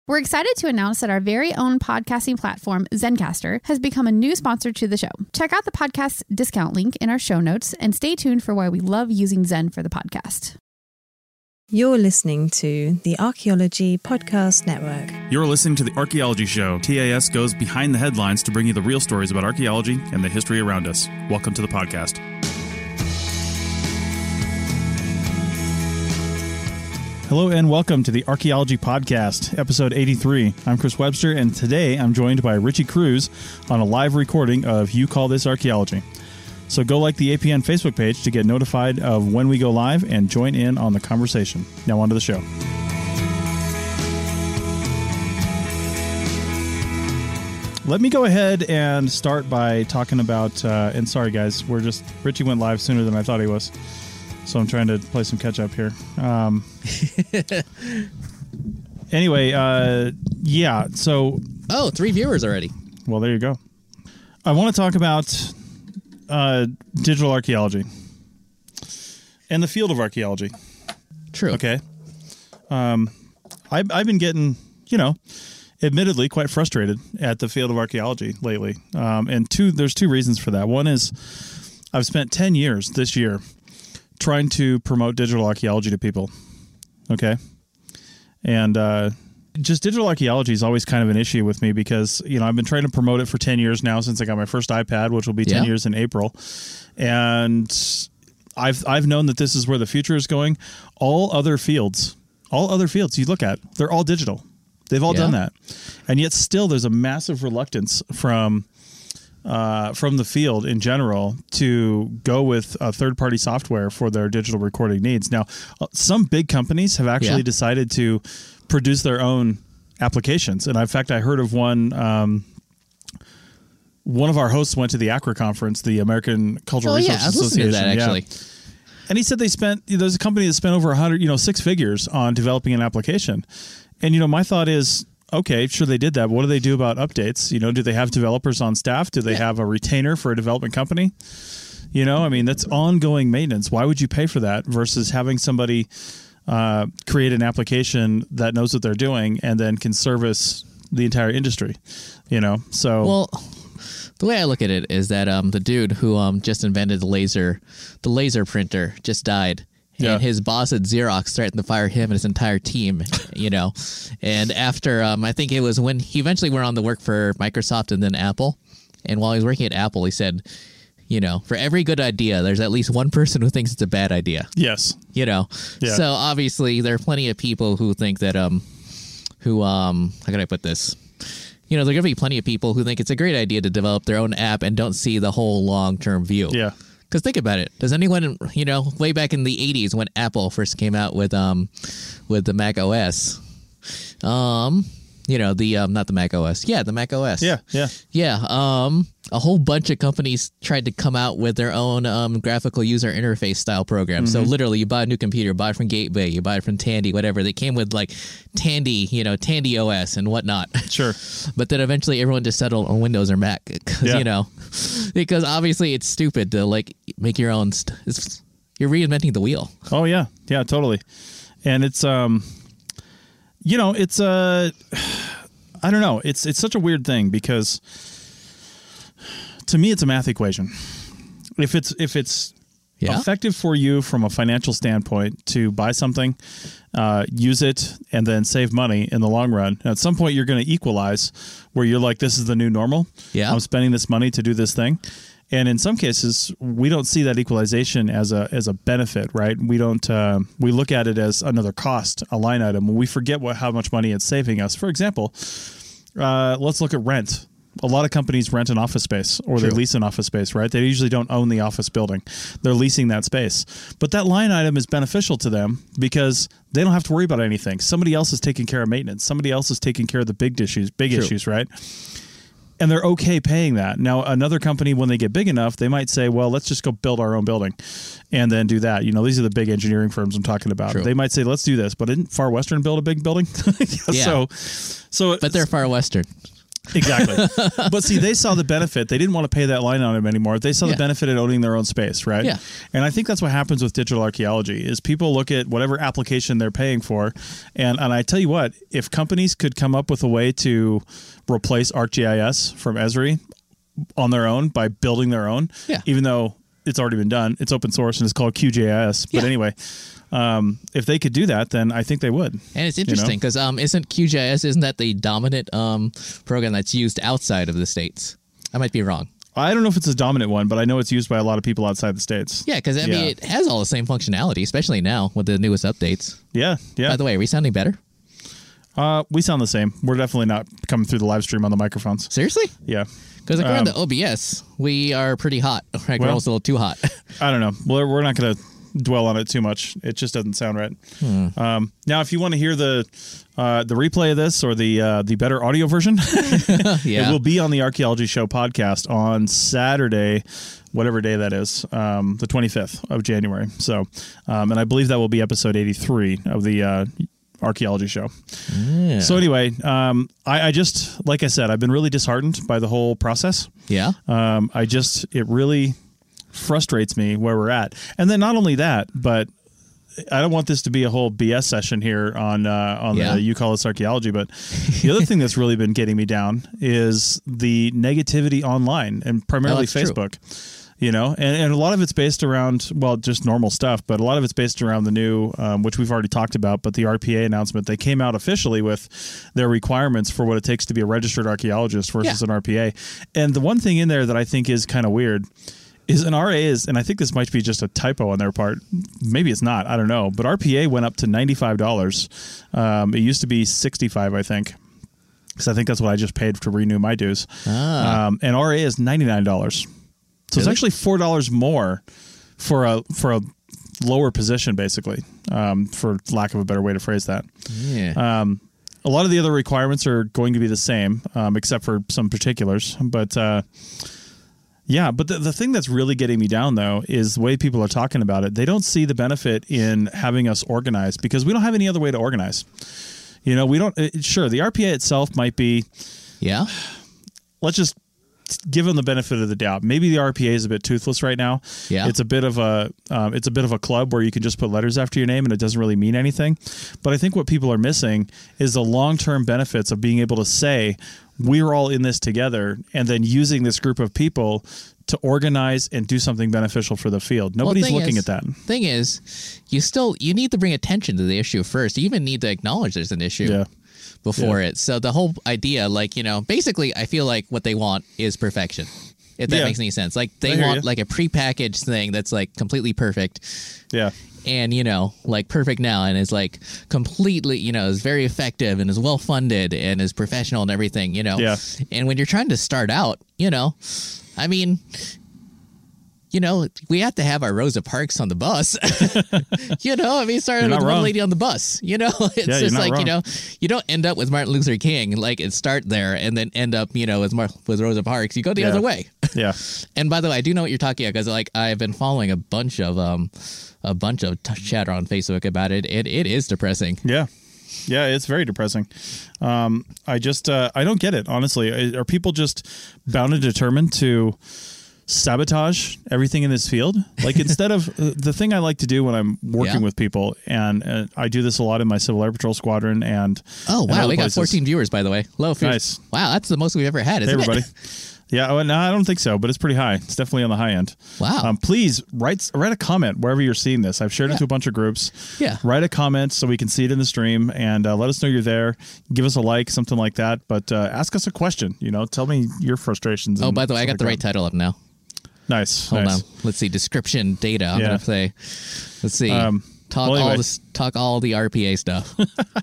We're excited to announce that our very own podcasting platform, Zencastr, has become a new sponsor to the show. Check out the podcast discount link in our show notes and stay tuned for why we love using Zen for the podcast. You're listening to the Archaeology Podcast Network. You're listening to The Archaeology Show. TAS goes behind the headlines to bring you the real stories about archaeology and the history around us. Welcome to the podcast. Hello and welcome to the Archaeology Podcast, episode 83. I'm Chris Webster, and today I'm joined by Richie Cruz on a live recording of You Call This Archaeology. So go like the APN Facebook page to get notified of when we go live and join in on the conversation. Now on to the show. Let me go ahead and start by talking about, and sorry guys, Richie went live sooner than I thought he was. So I'm trying to play some catch up here. Anyway, yeah, so... Oh, 3 viewers already. Well, there you go. I want to talk about digital archaeology and the field of archaeology. True. Okay. I've been getting, admittedly quite frustrated at the field of archaeology lately. And there's two reasons for that. One is I've spent 10 years this year trying to promote digital archaeology to people. Okay. And just digital archaeology is always kind of an issue with me because, I've been trying to promote it for 10 years now since I got my first iPad, which will be 10 years in April. And I've known that this is where the future is going. All other fields you look at, they're all digital. They've all done that. And yet still there's a massive reluctance from the field in general to go with third-party software for their digital recording needs. Now, some big companies have actually decided to produce their own applications. And in fact, I heard of one of our hosts went to the ACRA conference, the American Cultural Resources Association. To that, actually. And he said there's a company that spent over 100, 6 figures on developing an application. And, my thought is, okay, sure, they did that. But what do they do about updates? Do they have developers on staff? Do they have a retainer for a development company? That's ongoing maintenance. Why would you pay for that versus having somebody create an application that knows what they're doing and then can service the entire industry? So well, the way I look at it is that the dude who just invented the laser printer just died. And his boss at Xerox threatened to fire him and his entire team, And after, I think it was when he eventually went on to work for Microsoft and then Apple. And while he was working at Apple, he said, for every good idea, there's at least one person who thinks it's a bad idea. Yes. So obviously there are plenty of people who think that, how can I put this? There are going to be plenty of people who think it's a great idea to develop their own app and don't see the whole long-term view. Yeah. Because think about it. Does anyone, way back in the 80s when Apple first came out with the Mac OS, not the Mac OS. Yeah, the Mac OS. Yeah. A whole bunch of companies tried to come out with their own graphical user interface style program. Mm-hmm. So literally you buy a new computer, buy it from Gateway, you buy it from Tandy, whatever. They came with like Tandy, Tandy OS and whatnot. Sure. But then eventually everyone just settled on Windows or Mac because obviously it's stupid to like make your own. You're reinventing the wheel. Oh yeah. Yeah, totally. And it's, it's I don't know. It's such a weird thing because to me it's a math equation. If it's effective for you from a financial standpoint to buy something, use it, and then save money in the long run, at some point you're going to equalize where you're like, this is the new normal. Yeah. I'm spending this money to do this thing. And in some cases, we don't see that equalization as a benefit, right? We don't. We look at it as another cost, a line item. We forget how much money it's saving us. For example, let's look at rent. A lot of companies rent an office space or they lease an office space, right? They usually don't own the office building. They're leasing that space. But that line item is beneficial to them because they don't have to worry about anything. Somebody else is taking care of maintenance. Somebody else is taking care of the big issues, right? And they're okay paying that. Now, another company, when they get big enough, they might say, well, let's just go build our own building and then do that. These are the big engineering firms I'm talking about. True. They might say, let's do this. But didn't Far Western build a big building? Yeah. So, but they're Far Western. Exactly. But see, they saw the benefit. They didn't want to pay that line on them anymore. They saw the benefit in owning their own space, right? Yeah. And I think that's what happens with digital archaeology is people look at whatever application they're paying for. And I tell you what, if companies could come up with a way to replace ArcGIS from Esri on their own by building their own, even though it's already been done, it's open source and it's called QGIS. But anyway, if they could do that, then I think they would. And it's interesting because isn't that the dominant program that's used outside of the States? I might be wrong. I don't know if it's a dominant one, but I know it's used by a lot of people outside the States. Yeah, because I mean, it has all the same functionality, especially now with the newest updates. Yeah. By the way, are we sounding better? We sound the same. We're definitely not coming through the live stream on the microphones. Seriously? Yeah. Because according to OBS, we are pretty hot. Right? We're almost a little too hot. I don't know. Well, we're not going to dwell on it too much. It just doesn't sound right. Now, if you want to hear the replay of this or the better audio version, it will be on the Archaeology Show podcast on Saturday, whatever day that is, the 25th of January. So, and I believe that will be episode 83 of the Archaeology Show. Yeah. So anyway, I just, like I said, I've been really disheartened by the whole process. Yeah. It really frustrates me where we're at. And then not only that, but I don't want this to be a whole BS session here on the You Call This Archaeology, but the other thing that's really been getting me down is the negativity online and primarily Facebook. True. You know, and a lot of it's based around, well, just normal stuff, but a lot of it's based around the new, which we've already talked about, but the RPA announcement. They came out officially with their requirements for what it takes to be a registered archaeologist versus an RPA. And the one thing in there that I think is kind of weird is an RA is, and I think this might be just a typo on their part. Maybe it's not. I don't know. But RPA went up to $95. It used to be $65, I think. Because I think that's what I just paid to renew my dues. And RA is $99. So it's actually $4 more for a lower position, basically, for lack of a better way to phrase that. Yeah. A lot of the other requirements are going to be the same, except for some particulars. But but the thing that's really getting me down, though, is the way people are talking about it. They don't see the benefit in having us organized because we don't have any other way to organize. You know, we don't. Sure, the RPA itself might be. Yeah. Let's just give them the benefit of the doubt. Maybe the RPA is a bit toothless right now. Yeah. It's a bit of a club where you can just put letters after your name and it doesn't really mean anything. But I think what people are missing is the long-term benefits of being able to say, we're all in this together, and then using this group of people to organize and do something beneficial for the field. Nobody's looking at that. Thing is, you need to bring attention to the issue first. You even need to acknowledge there's an issue. Before it. So the whole idea, basically I feel like what they want is perfection. If that makes any sense. Like they want like a prepackaged thing that's like completely perfect. Yeah. And, perfect now and is like completely, is very effective and is well funded and is professional and everything, Yeah. And when you're trying to start out, I mean, we have to have our Rosa Parks on the bus. Started with one lady on the bus. It's just like, you don't end up with Martin Luther King, and start there and then end up, with Rosa Parks. You go the other way. Yeah. And by the way, I do know what you're talking about because, I've been following a bunch of chatter on Facebook about it. It is depressing. Yeah. Yeah, it's very depressing. I don't get it, honestly. Are people just bound and determined to sabotage everything in this field? Like, instead of the thing I like to do when I'm working with people, and I do this a lot in my Civil Air Patrol squadron. And we got 14 viewers, by the way. Hello, nice. Wow, that's the most we've ever had, isn't it? Hey, everybody. Yeah, well, no, I don't think so, but it's pretty high. It's definitely on the high end. Wow. Please write a comment wherever you're seeing this. I've shared it to a bunch of groups. Yeah. Write a comment so we can see it in the stream, and let us know you're there. Give us a like, something like that. But ask us a question. Tell me your frustrations. Oh, by the way, I got the right title up now. Nice. Hold on. Let's see. Description data. I'm going to say. Let's see. Talk all the RPA stuff.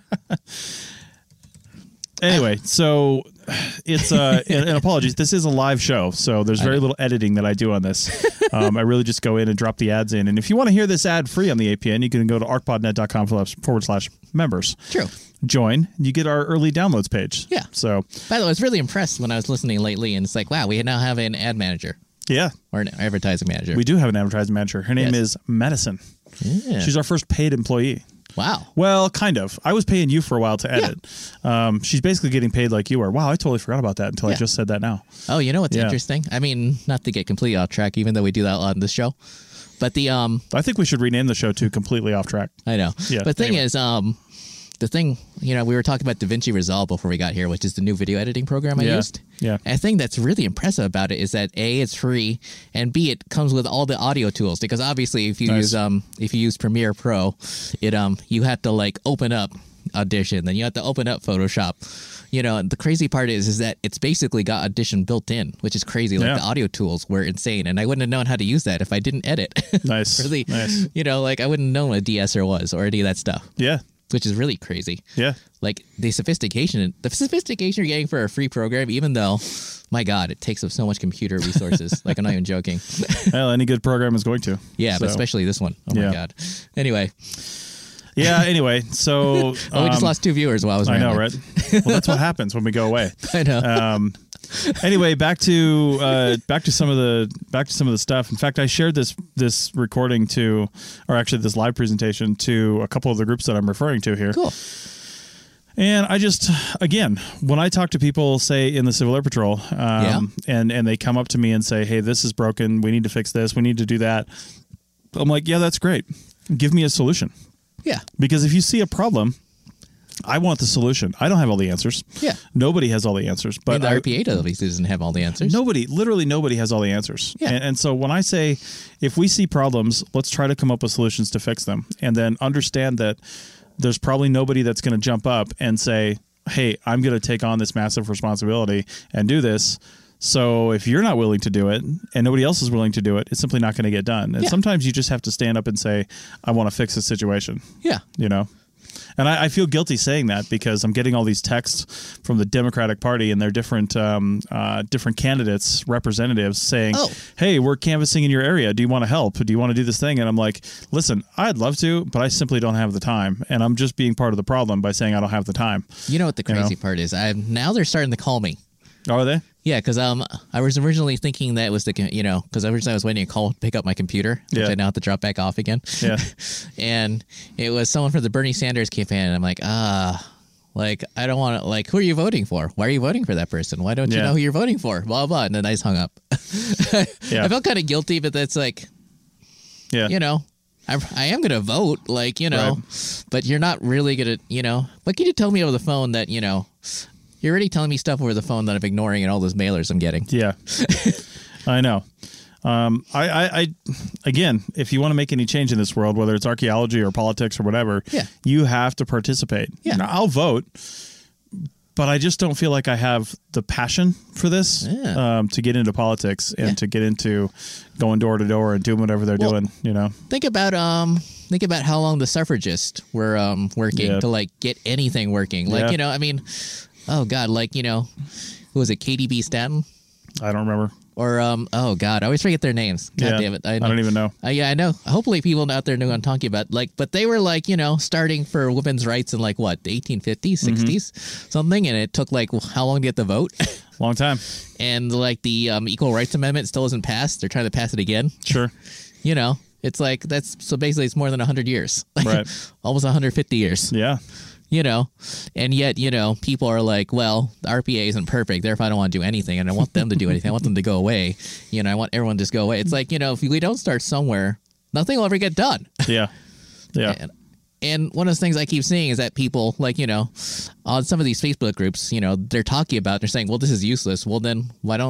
Anyway, so it's and apologies. This is a live show, so there's very little editing that I do on this. I really just go in and drop the ads in. And if you want to hear this ad free on the APN, you can go to arcpodnet.com/members. True. Join. You get our early downloads page. Yeah. So, by the way, I was really impressed when I was listening lately, and it's like, wow, we now have an ad manager. Yeah. Or an advertising manager. We do have an advertising manager. Her name is Madison. Yeah. She's our first paid employee. Wow. Well, kind of. I was paying you for a while to edit. Yeah. She's basically getting paid like you were. Wow, I totally forgot about that until I just said that now. Oh, you know what's interesting? I mean, not to get completely off track, even though we do that a lot on this show. But the I think we should rename the show to Completely Off Track. I know. Yeah. But the thing is, the thing, you know, we were talking about DaVinci Resolve before we got here, which is the new video editing program I used. Yeah. And the thing that's really impressive about it is that A, it's free, and B, it comes with all the audio tools. Because obviously, if you use Premiere Pro, it you have to like open up Audition, then you have to open up Photoshop. You know, and the crazy part is that it's basically got Audition built in, which is crazy. Like the audio tools were insane, and I wouldn't have known how to use that if I didn't edit. Nice. Really, nice. You know, like I wouldn't know what a de-esser was or any of that stuff. Yeah. Which is really crazy. Yeah. Like the sophistication you're getting for a free program, even though, my God, it takes up so much computer resources. Like, I'm not even joking. Well, any good program is going to. Yeah, but especially this one. Oh, my God. Anyway. Yeah, anyway, so... we just lost 2 viewers while I was rambling. I know, right? Well, that's what happens when we go away. I know. Anyway, back to some of the stuff. In fact, I shared this recording this live presentation to a couple of the groups that I'm referring to here. Cool. And I just, again, when I talk to people, say in the Civil Air Patrol, and they come up to me and say, "Hey, this is broken. We need to fix this. We need to do that." I'm like, "Yeah, that's great. Give me a solution." Yeah. Because if you see a problem, I want the solution. I don't have all the answers. Yeah. Nobody has all the answers. But the RPA doesn't have all the answers. Literally nobody has all the answers. Yeah. And so when I say, if we see problems, let's try to come up with solutions to fix them. And then understand that there's probably nobody that's going to jump up and say, "Hey, I'm going to take on this massive responsibility and do this." So if you're not willing to do it and nobody else is willing to do it, it's simply not going to get done. And sometimes you just have to stand up and say, "I want to fix the situation." Yeah. You know? And I feel guilty saying that because I'm getting all these texts from the Democratic Party and their different candidates, representatives saying, "Hey, we're canvassing in your area. Do you want to help? Do you want to do this thing?" And I'm like, "Listen, I'd love to, but I simply don't have the time. And I'm just being part of the problem by saying I don't have the time." You know what the crazy part is? Now they're starting to call me. Oh, are they? Yeah, because I was originally thinking that was because originally I was waiting to call pick up my computer, which I now have to drop back off again. Yeah. And it was someone from the Bernie Sanders campaign, and I'm like, like, I don't want to, like, who are you voting for? Why are you voting for that person? Why don't you know who you're voting for? Blah, blah. And then I just hung up. I felt kind of guilty, but that's like, you know, I am going to vote, like, you know, but you're not really going to, you know, but can you tell me over the phone that, you know, you're already telling me stuff over the phone that I'm ignoring and all those mailers I'm getting. Yeah, I know. I again, if you want to make any change in this world, whether it's archaeology or politics or whatever, you have to participate. Yeah. Now, I'll vote, but I just don't feel like I have the passion for this to get into politics and to get into going door to door and doing whatever they're doing. You know, think about how long the suffragists were working to like get anything working. Like you know, I mean. Oh, God, like, you know, who was it, KDB Stanton? I don't remember. Or, oh, God, I always forget their names. God damn it. I don't even know. Yeah, I know. Hopefully people out there know what I'm talking about. Like, but they were, like, you know, starting for women's rights in, like, what, the 1850s, 60s? Something, and it took, like, how long to get the vote? Long time. And, like, the Equal Rights Amendment still isn't passed. They're trying to pass it again. Sure. You know, it's like, so basically it's more than 100 years. Right. Almost 150 years. Yeah. You know, and yet, you know, people are like, well, the RPA isn't perfect, therefore I don't want to do anything, and I want them to do anything. I want them to go away. You know, I want everyone to just go away. It's like, you know, if we don't start somewhere, nothing will ever get done. Yeah. Yeah. And one of the things I keep seeing is that people, like, you know, on some of these Facebook groups, you know, they're talking about, they're saying, well, this is useless. Well, then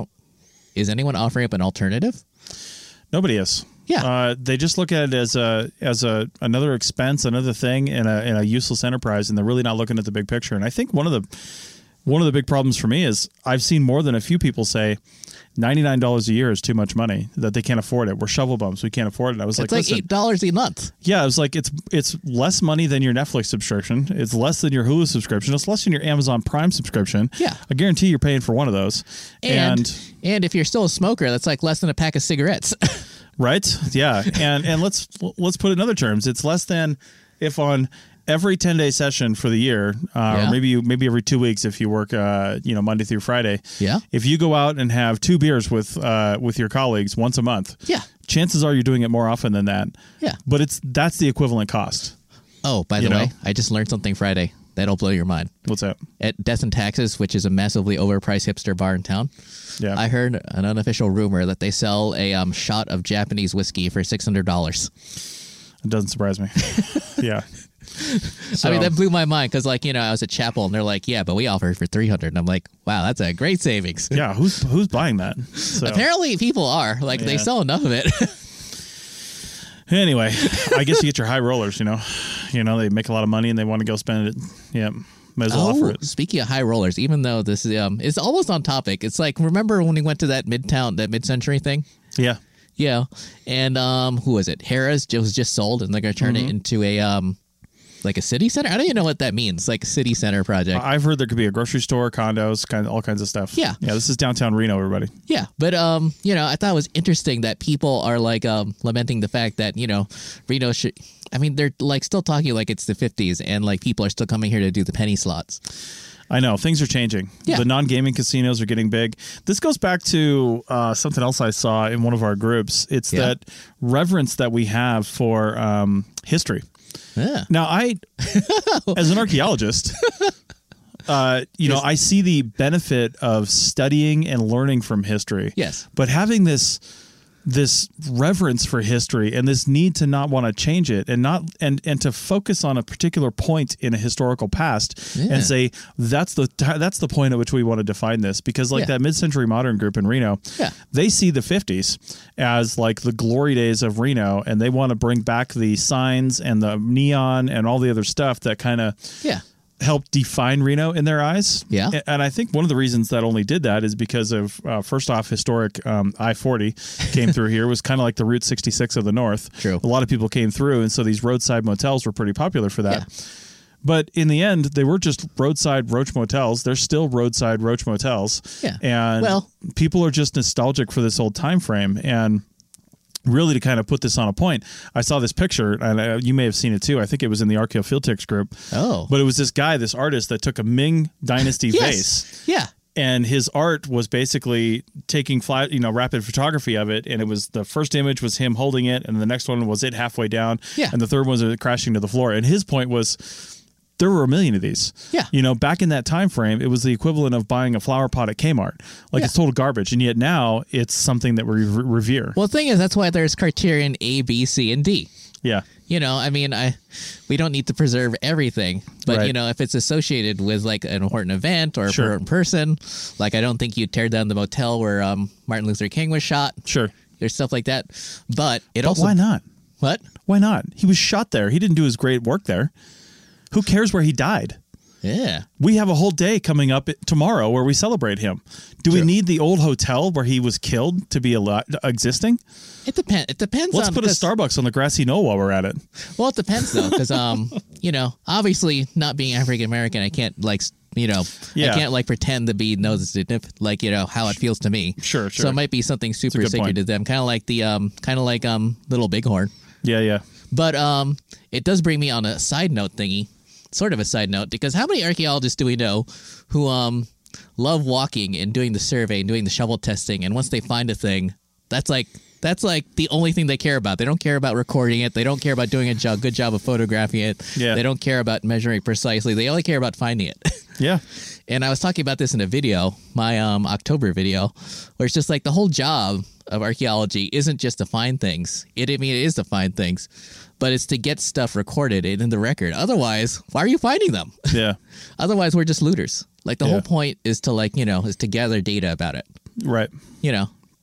is anyone offering up an alternative? Nobody is. Yeah. They just look at it as another expense, another thing in a useless enterprise, and they're really not looking at the big picture. And I think one of the big problems for me is I've seen more than a few people say $99 a year is too much money, that they can't afford it. We're shovel bums. We can't afford it. I was like $8 a month. Yeah, I was like, it's less money than your Netflix subscription. It's less than your Hulu subscription. It's less than your Amazon Prime subscription. Yeah. I guarantee you're paying for one of those. And if you're still a smoker, that's like less than a pack of cigarettes. Right? Yeah. And let's put it in other terms. It's less than if on every 10-day session for the year, or maybe every 2 weeks if you work Monday through Friday. Yeah. If you go out and have 2 beers with your colleagues once a month, chances are you're doing it more often than that. Yeah. But that's the equivalent cost. Oh, by the way, I just learned something Friday that'll blow your mind. What's that? At Death and Taxes, which is a massively overpriced hipster bar in town, I heard an unofficial rumor that they sell a shot of Japanese whiskey for $600. It doesn't surprise me. Yeah. So, I mean, that blew my mind because, like, I was at Chapel and they're like, yeah, but we offer it for $300. And I'm like, wow, that's a great savings. Yeah, who's buying that? So. Apparently, people are. Like, they sell enough of it. Anyway, I guess you get your high rollers, they make a lot of money and they want to go spend it. Yeah. Might as well offer it. Speaking of high rollers, even though this is it's almost on topic. It's like, remember when we went to that mid-century thing? Yeah. Yeah. And who was it? Harrah's was just sold and they're going to turn it into a like a city center. I don't even know what that means. Like a city center project. I've heard there could be a grocery store, condos, all kinds of stuff. Yeah. Yeah. This is downtown Reno, everybody. Yeah. But, I thought it was interesting that people are like lamenting the fact that, Reno should, they're like still talking like it's the 50s and like people are still coming here to do the penny slots. I know. Things are changing. Yeah. The non-gaming casinos are getting big. This goes back to something else I saw in one of our groups. It's that reverence that we have for history. Yeah. Now, as an archaeologist, I see the benefit of studying and learning from history. Yes. But having this reverence for history and this need to not want to change it and to focus on a particular point in a historical past and say that's the point at which we want to define this, because that mid-century modern group in Reno, they see the 50s as like the glory days of Reno, and they want to bring back the signs and the neon and all the other stuff that kind of helped define Reno in their eyes. Yeah. And I think one of the reasons that only did that is because of, first off, historic I-40 came through here. It was kind of like the Route 66 of the North. True. A lot of people came through, and so these roadside motels were pretty popular for that. Yeah. But in the end, they were just roadside roach motels. They're still roadside roach motels. Yeah. And people are just nostalgic for this old time frame. And really, to kind of put this on a point, I saw this picture, and you may have seen it too. I think it was in the Archeo Field Techs group. Oh. But it was this guy, this artist, that took a Ming Dynasty vase. Yeah. And his art was basically taking rapid photography of it. And it was, the first image was him holding it, and the next one was it halfway down. Yeah. And the third one was it crashing to the floor. And his point was, there were a million of these. Yeah. Back in that time frame, it was the equivalent of buying a flower pot at Kmart. It's total garbage. And yet now it's something that we revere. Well, the thing is, that's why there's criterion A, B, C, and D. Yeah. We don't need to preserve everything, but if it's associated with like an important event or a important person, like I don't think you'd tear down the motel where Martin Luther King was shot. Sure. There's stuff like that. But why not? What? Why not? He was shot there. He didn't do his great work there. Who cares where he died? Yeah. We have a whole day coming up tomorrow where we celebrate him. Do we need the old hotel where he was killed to be existing? It depends. Let's put a Starbucks on the grassy knoll while we're at it. Well, it depends though, because obviously not being African American, I can't I can't pretend to be how it feels to me. Sure. So it might be something super sacred to them, kind of like Little Bighorn. Yeah. But it does bring me on a side note thingy, sort of a side note, because how many archaeologists do we know who love walking and doing the survey and doing the shovel testing, and once they find a thing, that's like the only thing they care about. They don't care about recording it. They don't care about doing a good job of photographing it. Yeah. They don't care about measuring precisely. They only care about finding it. Yeah. And I was talking about this in a video, my October video, where it's just like the whole job of archaeology isn't just to find things. It is to find things, but it's to get stuff recorded in the record. Otherwise, why are you finding them? Yeah. Otherwise, we're just looters. Like the whole point is to is to gather data about it. Right. Yeah.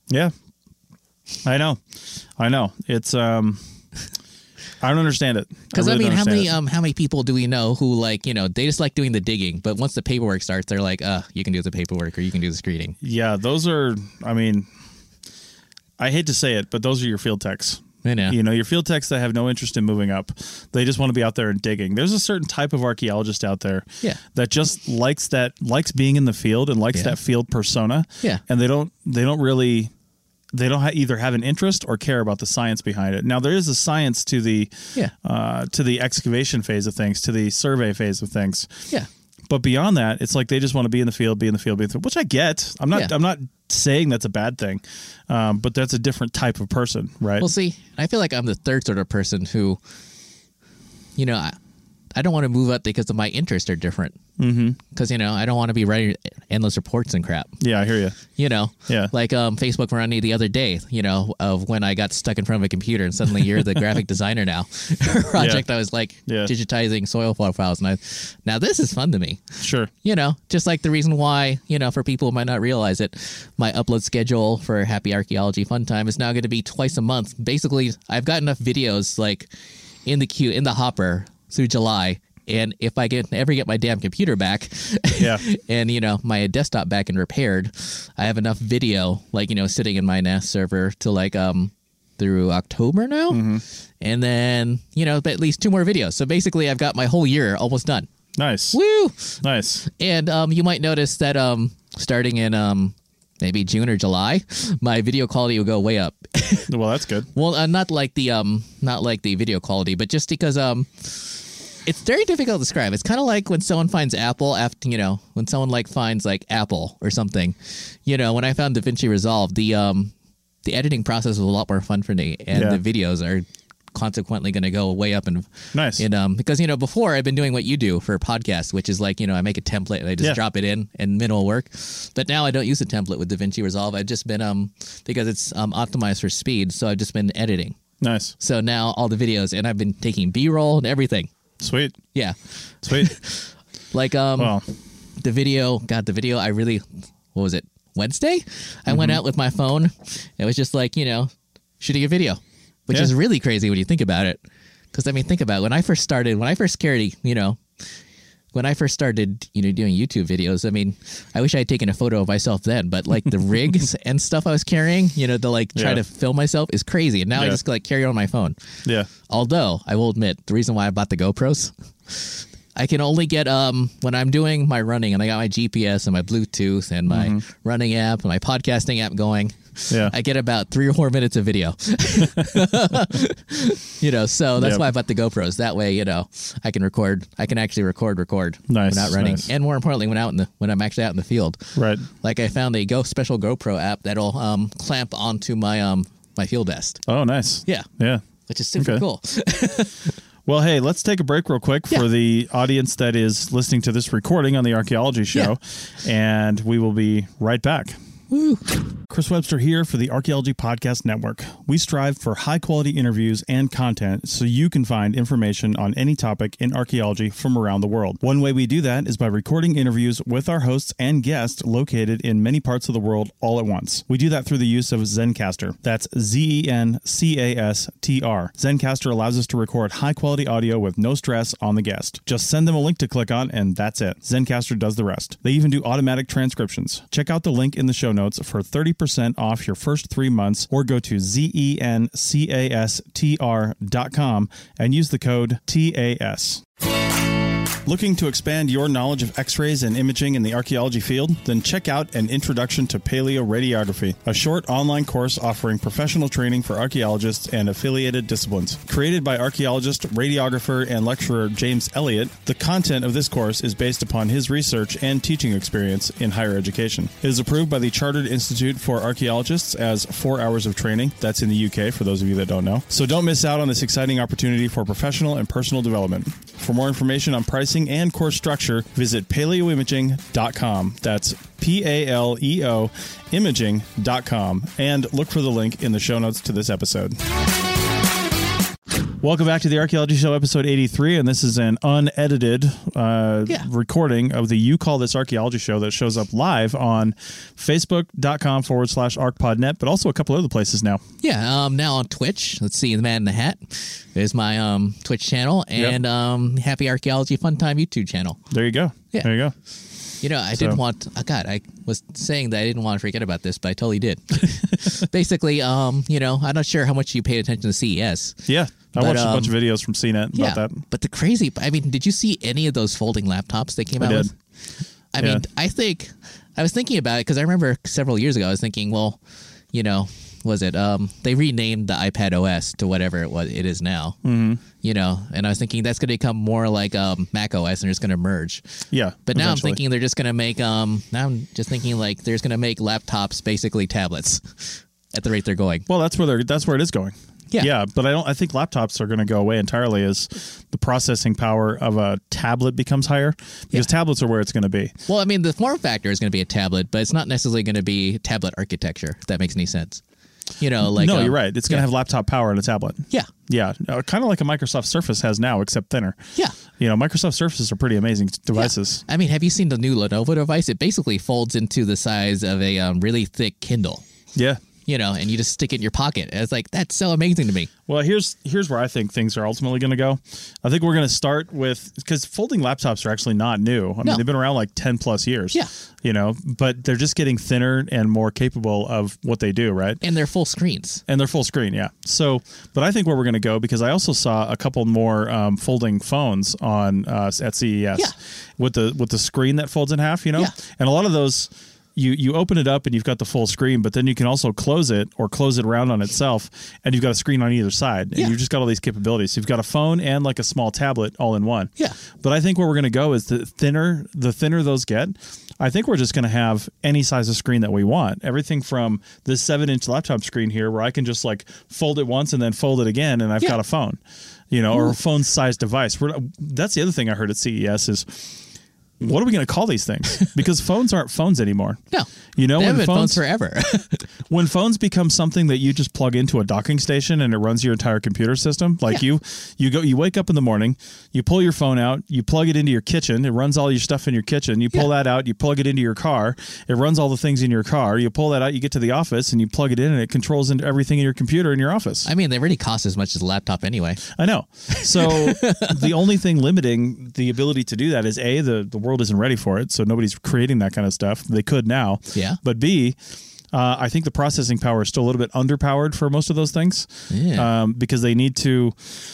I know. It's I don't understand it. Because how many people do we know who they just like doing the digging, but once the paperwork starts, they're like, you can do the paperwork or you can do the screening. Yeah, those are. I hate to say it, but those are your field techs. I know. Your field techs that have no interest in moving up. They just want to be out there and digging. There's a certain type of archaeologist out there that just likes being in the field and likes that field persona. Yeah. And they don't either have an interest or care about the science behind it. Now, there is a science to the excavation phase of things, to the survey phase of things. Yeah. But beyond that, it's like they just want to be in the field, which I get. I'm not saying that's a bad thing, but that's a different type of person, right? Well, see, I feel like I'm the third sort of person who, I don't want to move up because of my interests are different. Because, you know, I don't want to be writing endless reports and crap. Yeah, I hear you. You know, Yeah. like Facebook ran me the other day, you know, of when I got stuck in front of a computer and suddenly you're the graphic designer now. Project I was like digitizing soil profiles. And now this is fun to me. Sure. You know, just like the reason why, you know, for people who might not realize it, my upload schedule for Happy Archaeology Fun Time is now going to be twice a month. Basically, I've got enough videos like in the hopper through July. And if I ever get my damn computer back and, you know, my desktop back and repaired, I have enough video, like, you know, sitting in my NAS server to like through October now. And then, you know, at least 2 more videos. So basically I've got my whole year almost done. Nice. Woo! Nice. And you might notice that starting in maybe June or July, my video quality will go way up. Well, that's good. Well, not like the video quality, but just because it's very difficult to describe. It's kind of like when someone finds Apple after, you know, when someone like finds like Apple or something. You know, when I found DaVinci Resolve, the editing process was a lot more fun for me, and the videos are consequently going to go way up. And nice. And because, you know, before I've been doing what you do for podcasts, which is like, you know, I make a template and I just drop it in and minimal work. But now I don't use a template with DaVinci Resolve. I've just been because it's optimized for speed, so I've just been editing. Nice. So now all the videos, and I've been taking B-roll and everything. Sweet. Yeah. Sweet. Like the video I really, what was it, Wednesday? I went out with my phone. It was just like, you know, shooting a video, which is really crazy when you think about it. Because I mean, think about it. When I first started doing YouTube videos, I mean, I wish I had taken a photo of myself then, but like the rigs and stuff I was carrying, you know, to like try to film myself is crazy. And now I just like carry it on my phone. Yeah. Although I will admit, the reason why I bought the GoPros, I can only get when I'm doing my running and I got my GPS and my Bluetooth and my running app and my podcasting app going. Yeah. I get about 3 or 4 minutes of video. You know, so that's why I bought the GoPros. That way, you know, I can actually record nice, when out running. Nice. And more importantly, when I'm actually out in the field. Right. Like I found a special GoPro app that'll clamp onto my my field vest. Oh, nice. Yeah. Yeah. Which is super cool. Well, hey, let's take a break real quick for the audience that is listening to this recording on the Archaeology Show, and we will be right back. Woo. Chris Webster here for the Archaeology Podcast Network. We strive for high-quality interviews and content so you can find information on any topic in archaeology from around the world. One way we do that is by recording interviews with our hosts and guests located in many parts of the world all at once. We do that through the use of Zencastr. That's Zencastr. Zencastr allows us to record high-quality audio with no stress on the guest. Just send them a link to click on, and that's it. Zencastr does the rest. They even do automatic transcriptions. Check out the link in the show notes for 30% off your first 3 months, or go to zencastr.com and use the code TAS. Looking to expand your knowledge of X-rays and imaging in the archaeology field? Then check out An Introduction to Paleoradiography, a short online course offering professional training for archaeologists and affiliated disciplines. Created by archaeologist, radiographer, and lecturer James Elliott, the content of this course is based upon his research and teaching experience in higher education. It is approved by the Chartered Institute for Archaeologists as 4 hours of training. That's in the UK, for those of you that don't know. So don't miss out on this exciting opportunity for professional and personal development. For more information on pricing and course structure, visit paleoimaging.com. That's PALEO imaging.com, and look for the link in the show notes to this episode. Welcome back to the Archaeology Show, episode 83, and this is an unedited recording of the You Call This Archaeology Show that shows up live on facebook.com/archpodnet, but also a couple other places now. Yeah, now on Twitch. Let's see, The Man in the Hat is my Twitch channel, and Happy Archaeology Fun Time YouTube channel. There you go. Yeah. There you go. You know, I didn't want... Oh, God, I was saying that I didn't want to forget about this, but I totally did. Basically, you know, I'm not sure how much you paid attention to CES. Yeah. I watched a bunch of videos from CNET about that. But the crazy... I mean, did you see any of those folding laptops they came out with? I mean, I think... I was thinking about it because I remember several years ago, I was thinking, well, you know... Was it? They renamed the iPad OS to whatever it is now. Mm-hmm. You know, and I was thinking that's going to become more like Mac OS, and they're just going to merge. Yeah, but now I'm thinking they're just going to make. Now I'm just thinking like they're just going to make laptops basically tablets at the rate they're going. Well, that's where it is going. Yeah, but I think laptops are going to go away entirely as the processing power of a tablet becomes higher, because tablets are where it's going to be. Well, I mean, the form factor is going to be a tablet, but it's not necessarily going to be tablet architecture, if that makes any sense. You know, like no, you're right. It's going to have laptop power in a tablet. Yeah. Yeah. Kind of like a Microsoft Surface has now, except thinner. Yeah. You know, Microsoft Surfaces are pretty amazing devices. Yeah. I mean, have you seen the new Lenovo device? It basically folds into the size of a really thick Kindle. Yeah. You know, and you just stick it in your pocket. And it's like, that's so amazing to me. Well, here's where I think things are ultimately going to go. I think we're going to start with, because folding laptops are actually not new. I mean, they've been around like 10 plus years. Yeah. You know, but they're just getting thinner and more capable of what they do, right? And they're full screens. And they're full screen, yeah. So, but I think where we're going to go, because I also saw a couple more folding phones on at CES with the screen that folds in half, you know? Yeah. And a lot of those, you open it up and you've got the full screen, but then you can also close it or close it around on itself, and you've got a screen on either side. And you've just got all these capabilities. So you've got a phone and like a small tablet all in one. Yeah. But I think where we're going to go is the thinner those get, I think we're just going to have any size of screen that we want. Everything from this 7-inch laptop screen here, where I can just like fold it once and then fold it again, and I've got a phone, you know, or a phone-sized device. That's the other thing I heard at CES is, what are we going to call these things? Because phones aren't phones anymore. No. You know, when phones forever. When phones become something that you just plug into a docking station and it runs your entire computer system, like you wake up in the morning, you pull your phone out, you plug it into your kitchen, it runs all your stuff in your kitchen, you pull that out, you plug it into your car, it runs all the things in your car, you pull that out, you get to the office and you plug it in and it controls into everything in your computer in your office. I mean, they already cost as much as a laptop anyway. I know. So the only thing limiting the ability to do that is A, the world isn't ready for it, so nobody's creating that kind of stuff. They could now. Yeah. But B, I think the processing power is still a little bit underpowered for most of those things. Yeah. Because they need to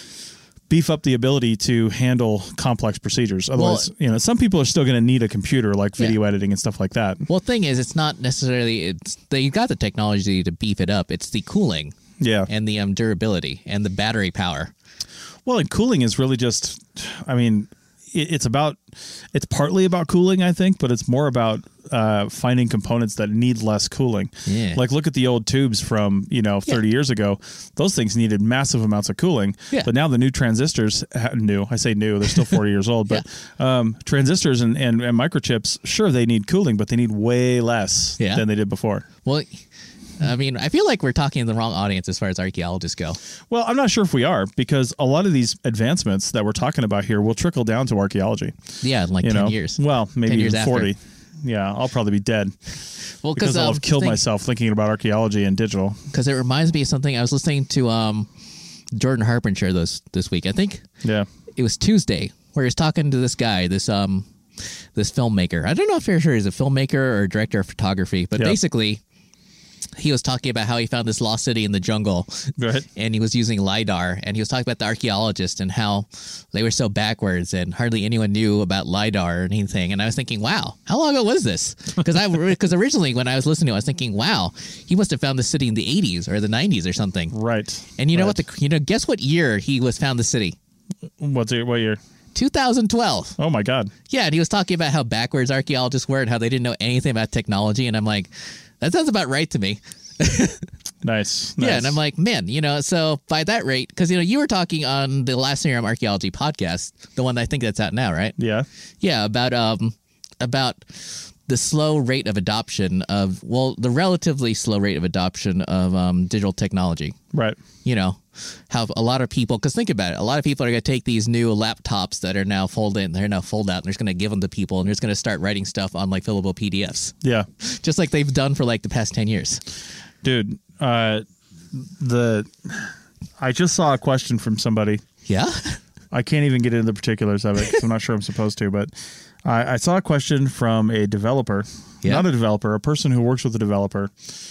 beef up the ability to handle complex procedures. Otherwise, you know, some people are still going to need a computer, like video editing and stuff like that. Well, the thing is, it's not necessarily, they got the technology to beef it up. It's the cooling. Yeah. And the durability and the battery power. Well, and cooling is really just, I mean, it's partly about cooling, I think, but it's more about finding components that need less cooling. Yeah. Like, look at the old tubes from 30 years ago. Those things needed massive amounts of cooling. Yeah. But now the new transistors, I say new, they're still 40 years old, but transistors and microchips, sure, they need cooling, but they need way less than they did before. Well, I mean, I feel like we're talking to the wrong audience as far as archaeologists go. Well, I'm not sure if we are, because a lot of these advancements that we're talking about here will trickle down to archaeology. Yeah, in like 10 years. Well, maybe 10 years even 40. After. Yeah, I'll probably be dead. Well, because I'll have killed myself thinking about archaeology and digital. Because it reminds me of something. I was listening to Jordan Harbinger this week, I think. Yeah. It was Tuesday, where he was talking to this guy, this filmmaker. I don't know if you're sure he's a filmmaker or a director of photography, but basically he was talking about how he found this lost city in the jungle, right? And he was using LiDAR, and he was talking about the archaeologists and how they were so backwards and hardly anyone knew about LiDAR or anything. And I was thinking, wow, how long ago was this? Because originally when I was listening to it, I was thinking, wow, he must have found the city in the 80s or the 90s or something. Right. And you know what? Guess what year he was found the city? What year? 2012. Oh my God. Yeah, and he was talking about how backwards archaeologists were and how they didn't know anything about technology. And I'm like, that sounds about right to me. Nice. Yeah, and I'm like, man, so by that rate, because, you were talking on the Last Theorem Archaeology podcast, the one I think that's out now, right? Yeah. Yeah, about the slow rate of adoption the relatively slow rate of adoption of digital technology. Right. How a lot of people, because think about it, a lot of people are going to take these new laptops that are now fold out, and they're just going to give them to people, and they're just going to start writing stuff on like fillable PDFs. Yeah. Just like they've done for like the past 10 years. Dude, I just saw a question from somebody. Yeah? I can't even get into the particulars of it because I'm not sure I'm supposed to, but I saw a question from a developer, not a developer, a person who works with a developer.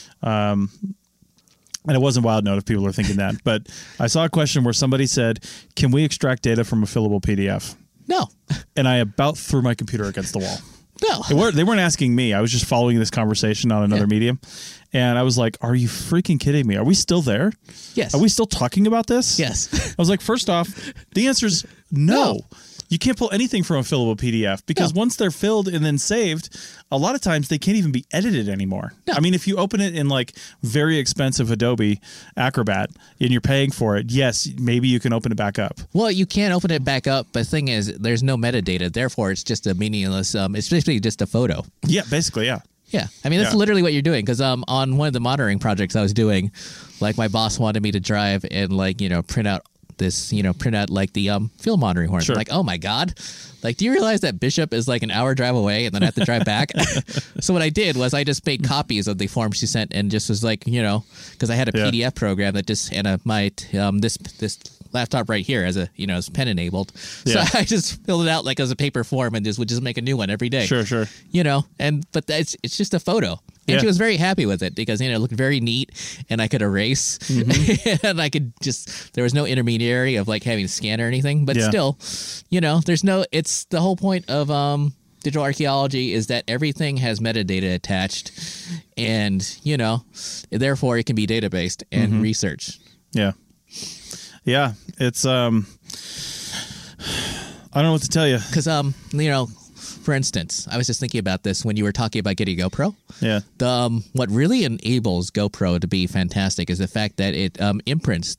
And it wasn't WildNote if people are thinking that, but I saw a question where somebody said, can we extract data from a fillable PDF? No. And I about threw my computer against the wall. No. They weren't asking me. I was just following this conversation on another medium. And I was like, are you freaking kidding me? Are we still there? Yes. Are we still talking about this? Yes. I was like, first off, the answer is no. You can't pull anything from a fillable PDF because once they're filled and then saved, a lot of times they can't even be edited anymore. No. I mean, if you open it in like very expensive Adobe Acrobat and you're paying for it, yes, maybe you can open it back up. Well, you can't open it back up, but the thing is, there's no metadata. Therefore, it's just a meaningless, it's basically just a photo. Yeah, basically, yeah. Yeah, I mean, that's literally what you're doing. Because on one of the monitoring projects I was doing, like my boss wanted me to drive and like, print out like the field monitoring horn. Sure. Like, oh my God. Like, do you realize that Bishop is like an hour drive away and then I have to drive back? So what I did was I just made copies of the form she sent and just was like, because I had a PDF program that just, and this laptop right here as is pen enabled. So I just filled it out like as a paper form and would just make a new one every day. Sure. But it's just a photo. And she was very happy with it because, it looked very neat and I could erase and I could there was no intermediary of like having to scan or anything, but still, it's the whole point of digital archaeology is that everything has metadata attached and, therefore it can be databased and researched. Yeah. Yeah. It's, I don't know what to tell you. Because, for instance, I was just thinking about this when you were talking about getting a GoPro. Yeah. What really enables GoPro to be fantastic is the fact that it imprints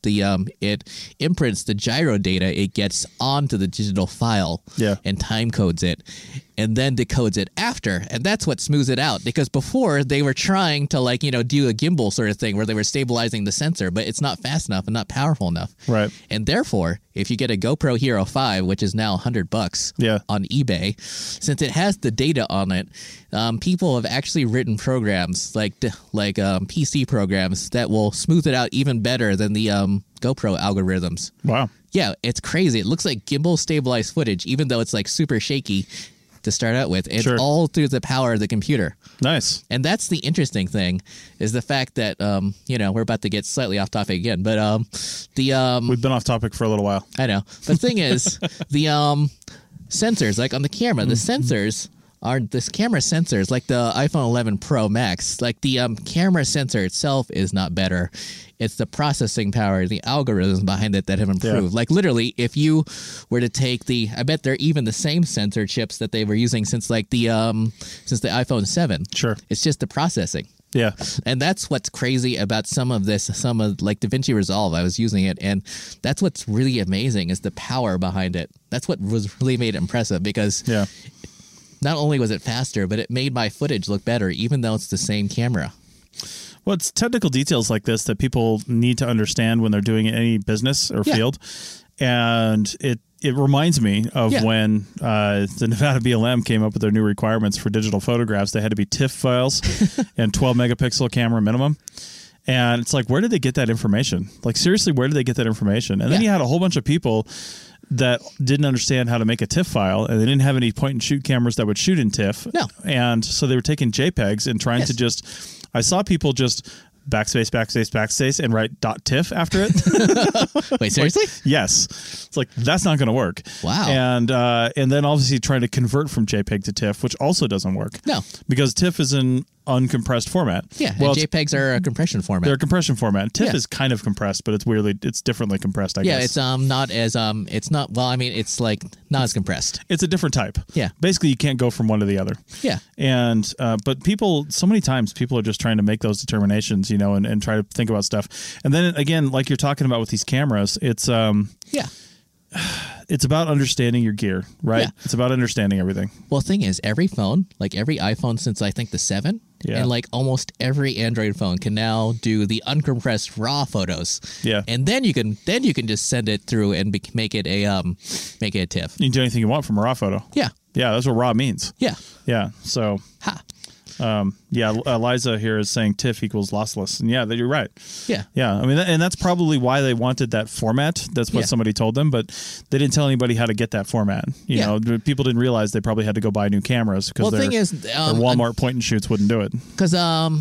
the gyro data it gets onto the digital file and time codes it and then decodes it after. And that's what smooths it out because before they were trying to do a gimbal sort of thing where they were stabilizing the sensor, but it's not fast enough and not powerful enough. Right. And therefore, if you get a GoPro Hero 5, which is now $100 on eBay, since it has the data on it, people have actually written programs like PC programs that will smooth it out even better than the GoPro algorithms. Wow. Yeah, it's crazy. It looks like gimbal stabilized footage, even though it's like super shaky to start out with. It's all through the power of the computer. Nice. And that's the interesting thing is the fact that, we're about to get slightly off topic again, but we've been off topic for a little while. I know. But the thing is, the sensors, like on the camera, the sensors are this camera sensors, like the iPhone 11 Pro Max, like the camera sensor itself is not better. It's the processing power, the algorithms behind it that have improved. Like literally, if you were to take I bet they're even the same sensor chips that they were using since the iPhone 7. Sure. It's just the processing. Yeah. And that's what's crazy about some of like DaVinci Resolve. I was using it, and that's what's really amazing is the power behind it. That's what was really made it impressive because not only was it faster, but it made my footage look better, even though it's the same camera. Well, it's technical details like this that people need to understand when they're doing any business or field. And it reminds me of when the Nevada BLM came up with their new requirements for digital photographs. They had to be TIFF files and 12 megapixel camera minimum. And it's like, where did they get that information? Like, seriously, where did they get that information? And then you had a whole bunch of people that didn't understand how to make a TIFF file, and they didn't have any point and shoot cameras that would shoot in TIFF. No. And so they were taking JPEGs and trying to I saw people just backspace and write .tiff after it. Wait, seriously? Yes. It's like, that's not going to work. Wow. And then obviously trying to convert from JPEG to TIFF, which also doesn't work. No. Because TIFF is an uncompressed format. Yeah, and JPEGs are a compression format. They're a compression format. TIFF is kind of compressed, but it's differently compressed, I guess. Yeah, it's it's like not as compressed. It's a different type. Yeah. Basically, you can't go from one to the other. Yeah. And but so many times people are just trying to make those determinations, and try to think about stuff. And then again, like you're talking about with these cameras, it's it's about understanding your gear, right? Yeah. It's about understanding everything. Well, the thing is, every phone, like every iPhone since I think the 7, and like almost every Android phone can now do the uncompressed raw photos. Yeah. And then you can just send it through and make it a TIFF. You can do anything you want from a raw photo. Yeah. Yeah, that's what raw means. Yeah. Yeah. So Eliza here is saying TIFF equals lossless, and you're right. Yeah. I mean, and that's probably why they wanted that format. That's what somebody told them, but they didn't tell anybody how to get that format. You know, people didn't realize they probably had to go buy new cameras because their Walmart point and shoots wouldn't do it. Because a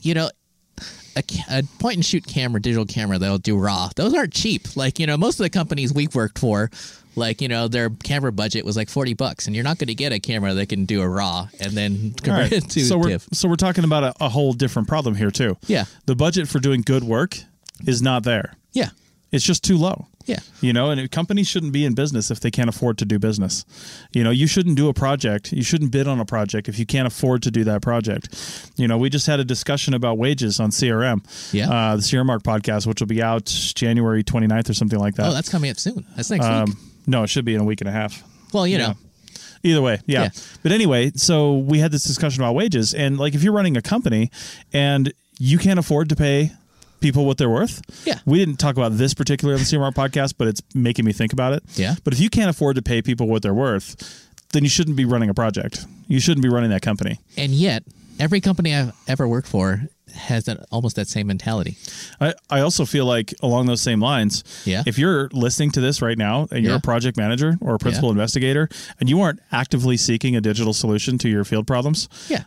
point and shoot camera, digital camera that'll do raw. Those aren't cheap. Like most of the companies we've worked for. Like, their camera budget was like $40, and you're not going to get a camera that can do a RAW and then convert it to TIFF. So we're talking about a whole different problem here, too. Yeah. The budget for doing good work is not there. Yeah. It's just too low. Yeah. And companies shouldn't be in business if they can't afford to do business. You shouldn't do a project. You shouldn't bid on a project if you can't afford to do that project. We just had a discussion about wages on CRM. Yeah. The CRM Arc podcast, which will be out January 29th or something like that. Oh, that's coming up soon. That's next week. No, it should be in a week and a half. Well, know. Either way, yeah. But anyway, so we had this discussion about wages. And like if you're running a company and you can't afford to pay people what they're worth. Yeah. We didn't talk about this particularly on the CMR podcast, but it's making me think about it. Yeah. But if you can't afford to pay people what they're worth, then you shouldn't be running a project. You shouldn't be running that company. And yet, every company I've ever worked for has almost that same mentality. I also feel like along those same lines, if you're listening to this right now and you're a project manager or a principal investigator and you aren't actively seeking a digital solution to your field problems,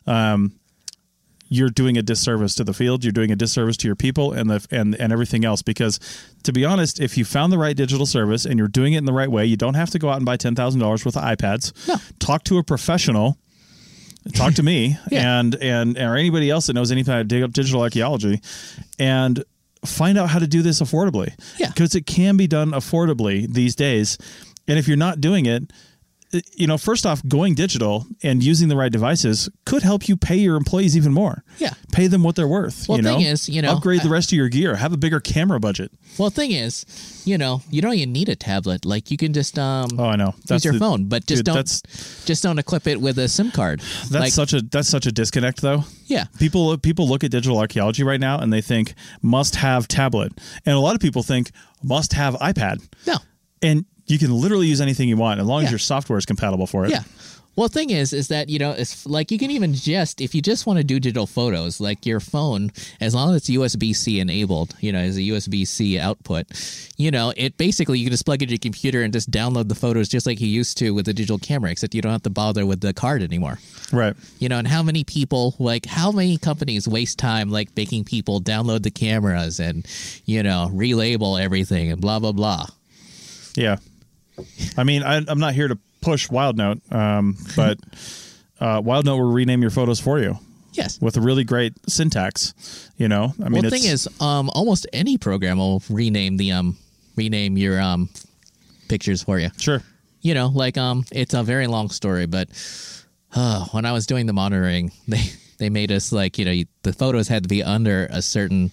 you're doing a disservice to the field. You're doing a disservice to your people and everything else. Because to be honest, if you found the right digital service and you're doing it in the right way, you don't have to go out and buy $10,000 worth of iPads. No. Talk to a professional. Talk to me and or anybody else that knows anything about digital archaeology, and find out how to do this affordably. Yeah, because it can be done affordably these days. And if you're not doing it, first off, going digital and using the right devices could help you pay your employees even more. Yeah. Pay them what they're worth. Well, the thing is, upgrade the rest of your gear. Have a bigger camera budget. Well, the thing is, you don't even need a tablet. Like you can just I know. Use your phone, but just don't equip it with a SIM card. That's such a disconnect though. Yeah. People look at digital archaeology right now and they think must have tablet. And a lot of people think must have iPad. No. And you can literally use anything you want as long as your software is compatible for it. Yeah. Well, the thing is that, it's like you can even if you just want to do digital photos, like your phone, as long as it's USB-C enabled, as a USB-C output, it basically, you can just plug into your computer and just download the photos just like you used to with the digital camera, except you don't have to bother with the card anymore. Right. And how many companies waste time, like making people download the cameras and, relabel everything and blah, blah, blah. Yeah. I mean, I'm not here to push WildNote, but WildNote will rename your photos for you. Yes. With a really great syntax, the thing is, almost any program will rename your pictures for you. Sure. It's a very long story, but when I was doing the monitoring, they made us the photos had to be under a certain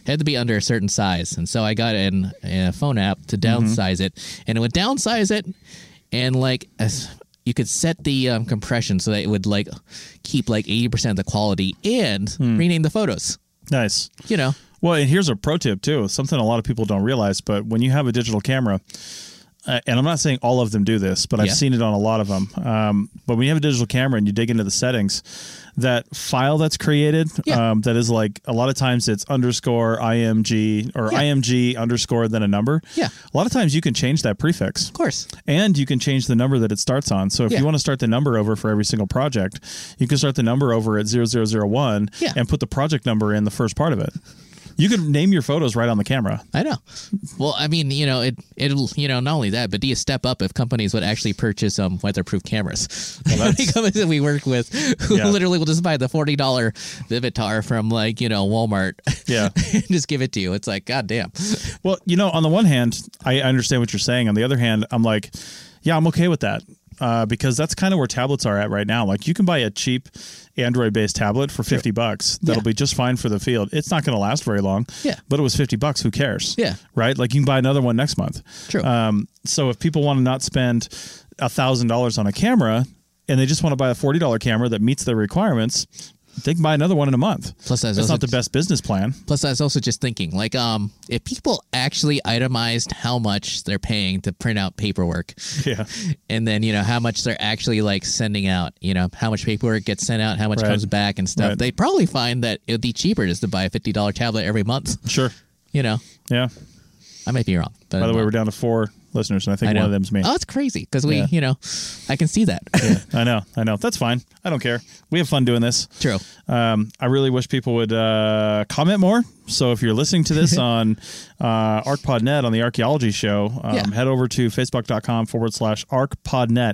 size, and so I got a phone app to downsize it, and it would downsize it, and you could set the compression so that it would keep 80% of the quality and rename the photos. Nice. Well, and here's a pro tip too, something a lot of people don't realize, but when you have a digital camera, and I'm not saying all of them do this, but I've seen it on a lot of them. But when you have a digital camera and you dig into the settings, that file that's created, that is a lot of times it's underscore IMG or IMG underscore then a number. Yeah. A lot of times you can change that prefix. Of course. And you can change the number that it starts on. So if you want to start the number over for every single project, you can start the number over at 0001 and put the project number in the first part of it. You can name your photos right on the camera. I know. Well, I mean, it'll not only that, but do you step up if companies would actually purchase weatherproof cameras? Well, that's companies that we work with who literally will just buy the $40 Vivitar from Walmart. Yeah. And just give it to you. It's like, God damn. Well, on the one hand, I understand what you're saying. On the other hand, I'm like, yeah, I'm okay with that. Because that's kind of where tablets are at right now. Like you can buy a cheap Android-based tablet for $50. That'll be just fine for the field. It's not going to last very long. Yeah. But it was $50. Who cares? Yeah. Right? Like you can buy another one next month. True. So if people want to not spend $1,000 on a camera and they just want to buy a $40 camera that meets their requirements, they can buy another one in a month. Plus, that's not the best business plan. Plus, I was also just thinking, if people actually itemized how much they're paying to print out paperwork, and then how much they're actually sending out, how much paperwork gets sent out, how much comes back and stuff, they'd probably find that it would be cheaper just to buy a $50 tablet every month. Sure. Yeah. I might be wrong. But by the way, we're down to 4 listeners, and I think one of them's me. Oh, it's crazy because we, I can see that. I know. That's fine. I don't care. We have fun doing this. True. I really wish people would comment more. So if you're listening to this on ArcPodNet on the Archaeology Show, head over to facebook.com/ArcPodNet,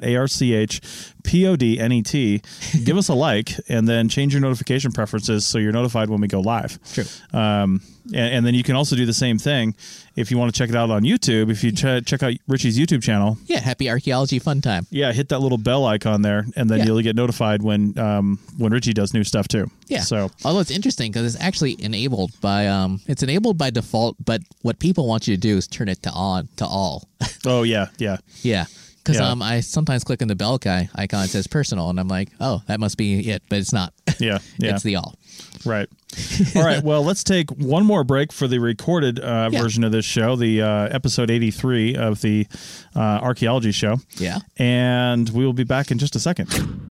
ARCHPODNET. Give us a like, and then change your notification preferences so you're notified when we go live. True. And then you can also do the same thing if you want to check it out on YouTube, if you check out Richie's YouTube channel. Yeah, Happy Archaeology Fun Time. Yeah, hit that little bell icon there, and then you'll get notified when Richie does new stuff too. Yeah. So, although it's interesting because it's actually enabled by default, but what people want you to do is turn it to all. Oh yeah. Yeah. Because I sometimes click on the bell icon, it says personal, and I'm like, oh, that must be it, but it's not. Yeah. It's the all. Right. All right. Well, let's take one more break for the recorded version of this show, the episode 83 of the Archaeology Show. Yeah. And we will be back in just a second.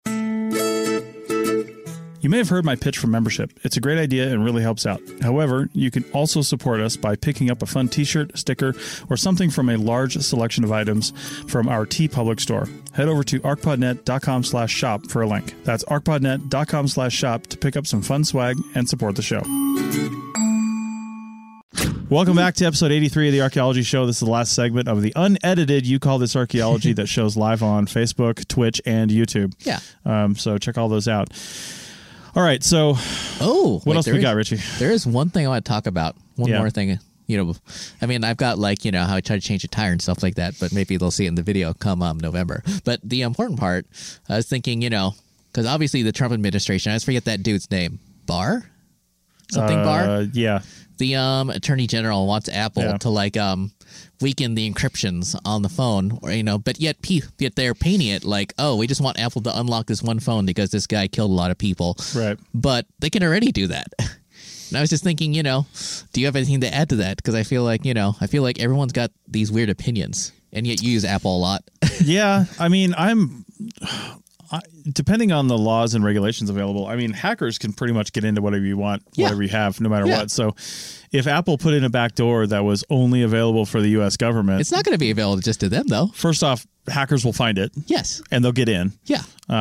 You may have heard my pitch for membership. It's a great idea and really helps out. However, you can also support us by picking up a fun t-shirt, sticker, or something from a large selection of items from our TeePublic store. Head over to arcpodnet.com/shop for a link. That's arcpodnet.com/shop to pick up some fun swag and support the show. Welcome back to episode 83 of the Archaeology Show. This is the last segment of the unedited You Call This Archaeology that shows live on Facebook, Twitch, and YouTube. Yeah. So check all those out. All right, so what else we got, Richie? There is one thing I want to talk about. One more thing. I mean, I've got how I try to change a tire and stuff like that, but maybe they'll see it in the video come November. But the important part, I was thinking, because obviously the Trump administration, I always forget that dude's name. Barr? Barr? Yeah. The attorney general wants Apple to weaken the encryptions on the phone, but yet they're painting it like, oh, we just want Apple to unlock this one phone because this guy killed a lot of people. Right. But they can already do that. And I was just thinking, do you have anything to add to that? Because I feel like, everyone's got these weird opinions, and yet you use Apple a lot. Yeah. I mean, depending on the laws and regulations available, I mean, hackers can pretty much get into whatever you want, whatever you have, no matter what. So if Apple put in a backdoor that was only available for the U.S. government... It's not going to be available just to them, though. First off, hackers will find it. Yes. And they'll get in. Yeah.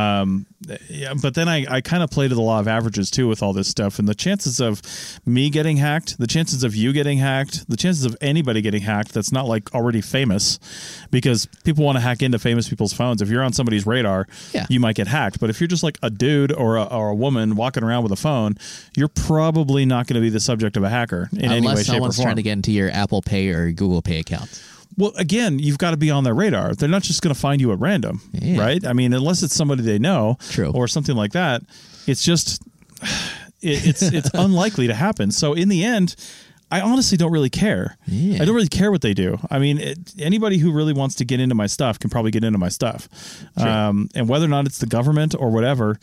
But then I kind of play to the law of averages, too, with all this stuff. And the chances of me getting hacked, the chances of you getting hacked, the chances of anybody getting hacked that's not already famous, because people want to hack into famous people's phones. If you're on somebody's radar, you might get hacked. But if you're just like a dude or a woman walking around with a phone, you're probably not going to be the subject of a hacker in any way, shape, or form. Unless someone's trying to get into your Apple Pay or Google Pay account. Well, again, you've got to be on their radar. They're not just going to find you at random, right? I mean, unless it's somebody they know or something like that, it's just it's unlikely to happen. So in the end, I honestly don't really care. I don't really care what they do. I mean, anybody who really wants to get into my stuff can probably get into my stuff. And whether or not it's the government or whatever,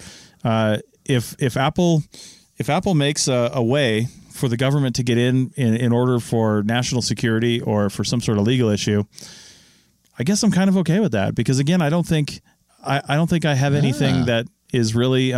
if Apple makes a way for the government to get in order for national security or for some sort of legal issue, I guess I'm kind of okay with that, because again, I don't think I have anything that is really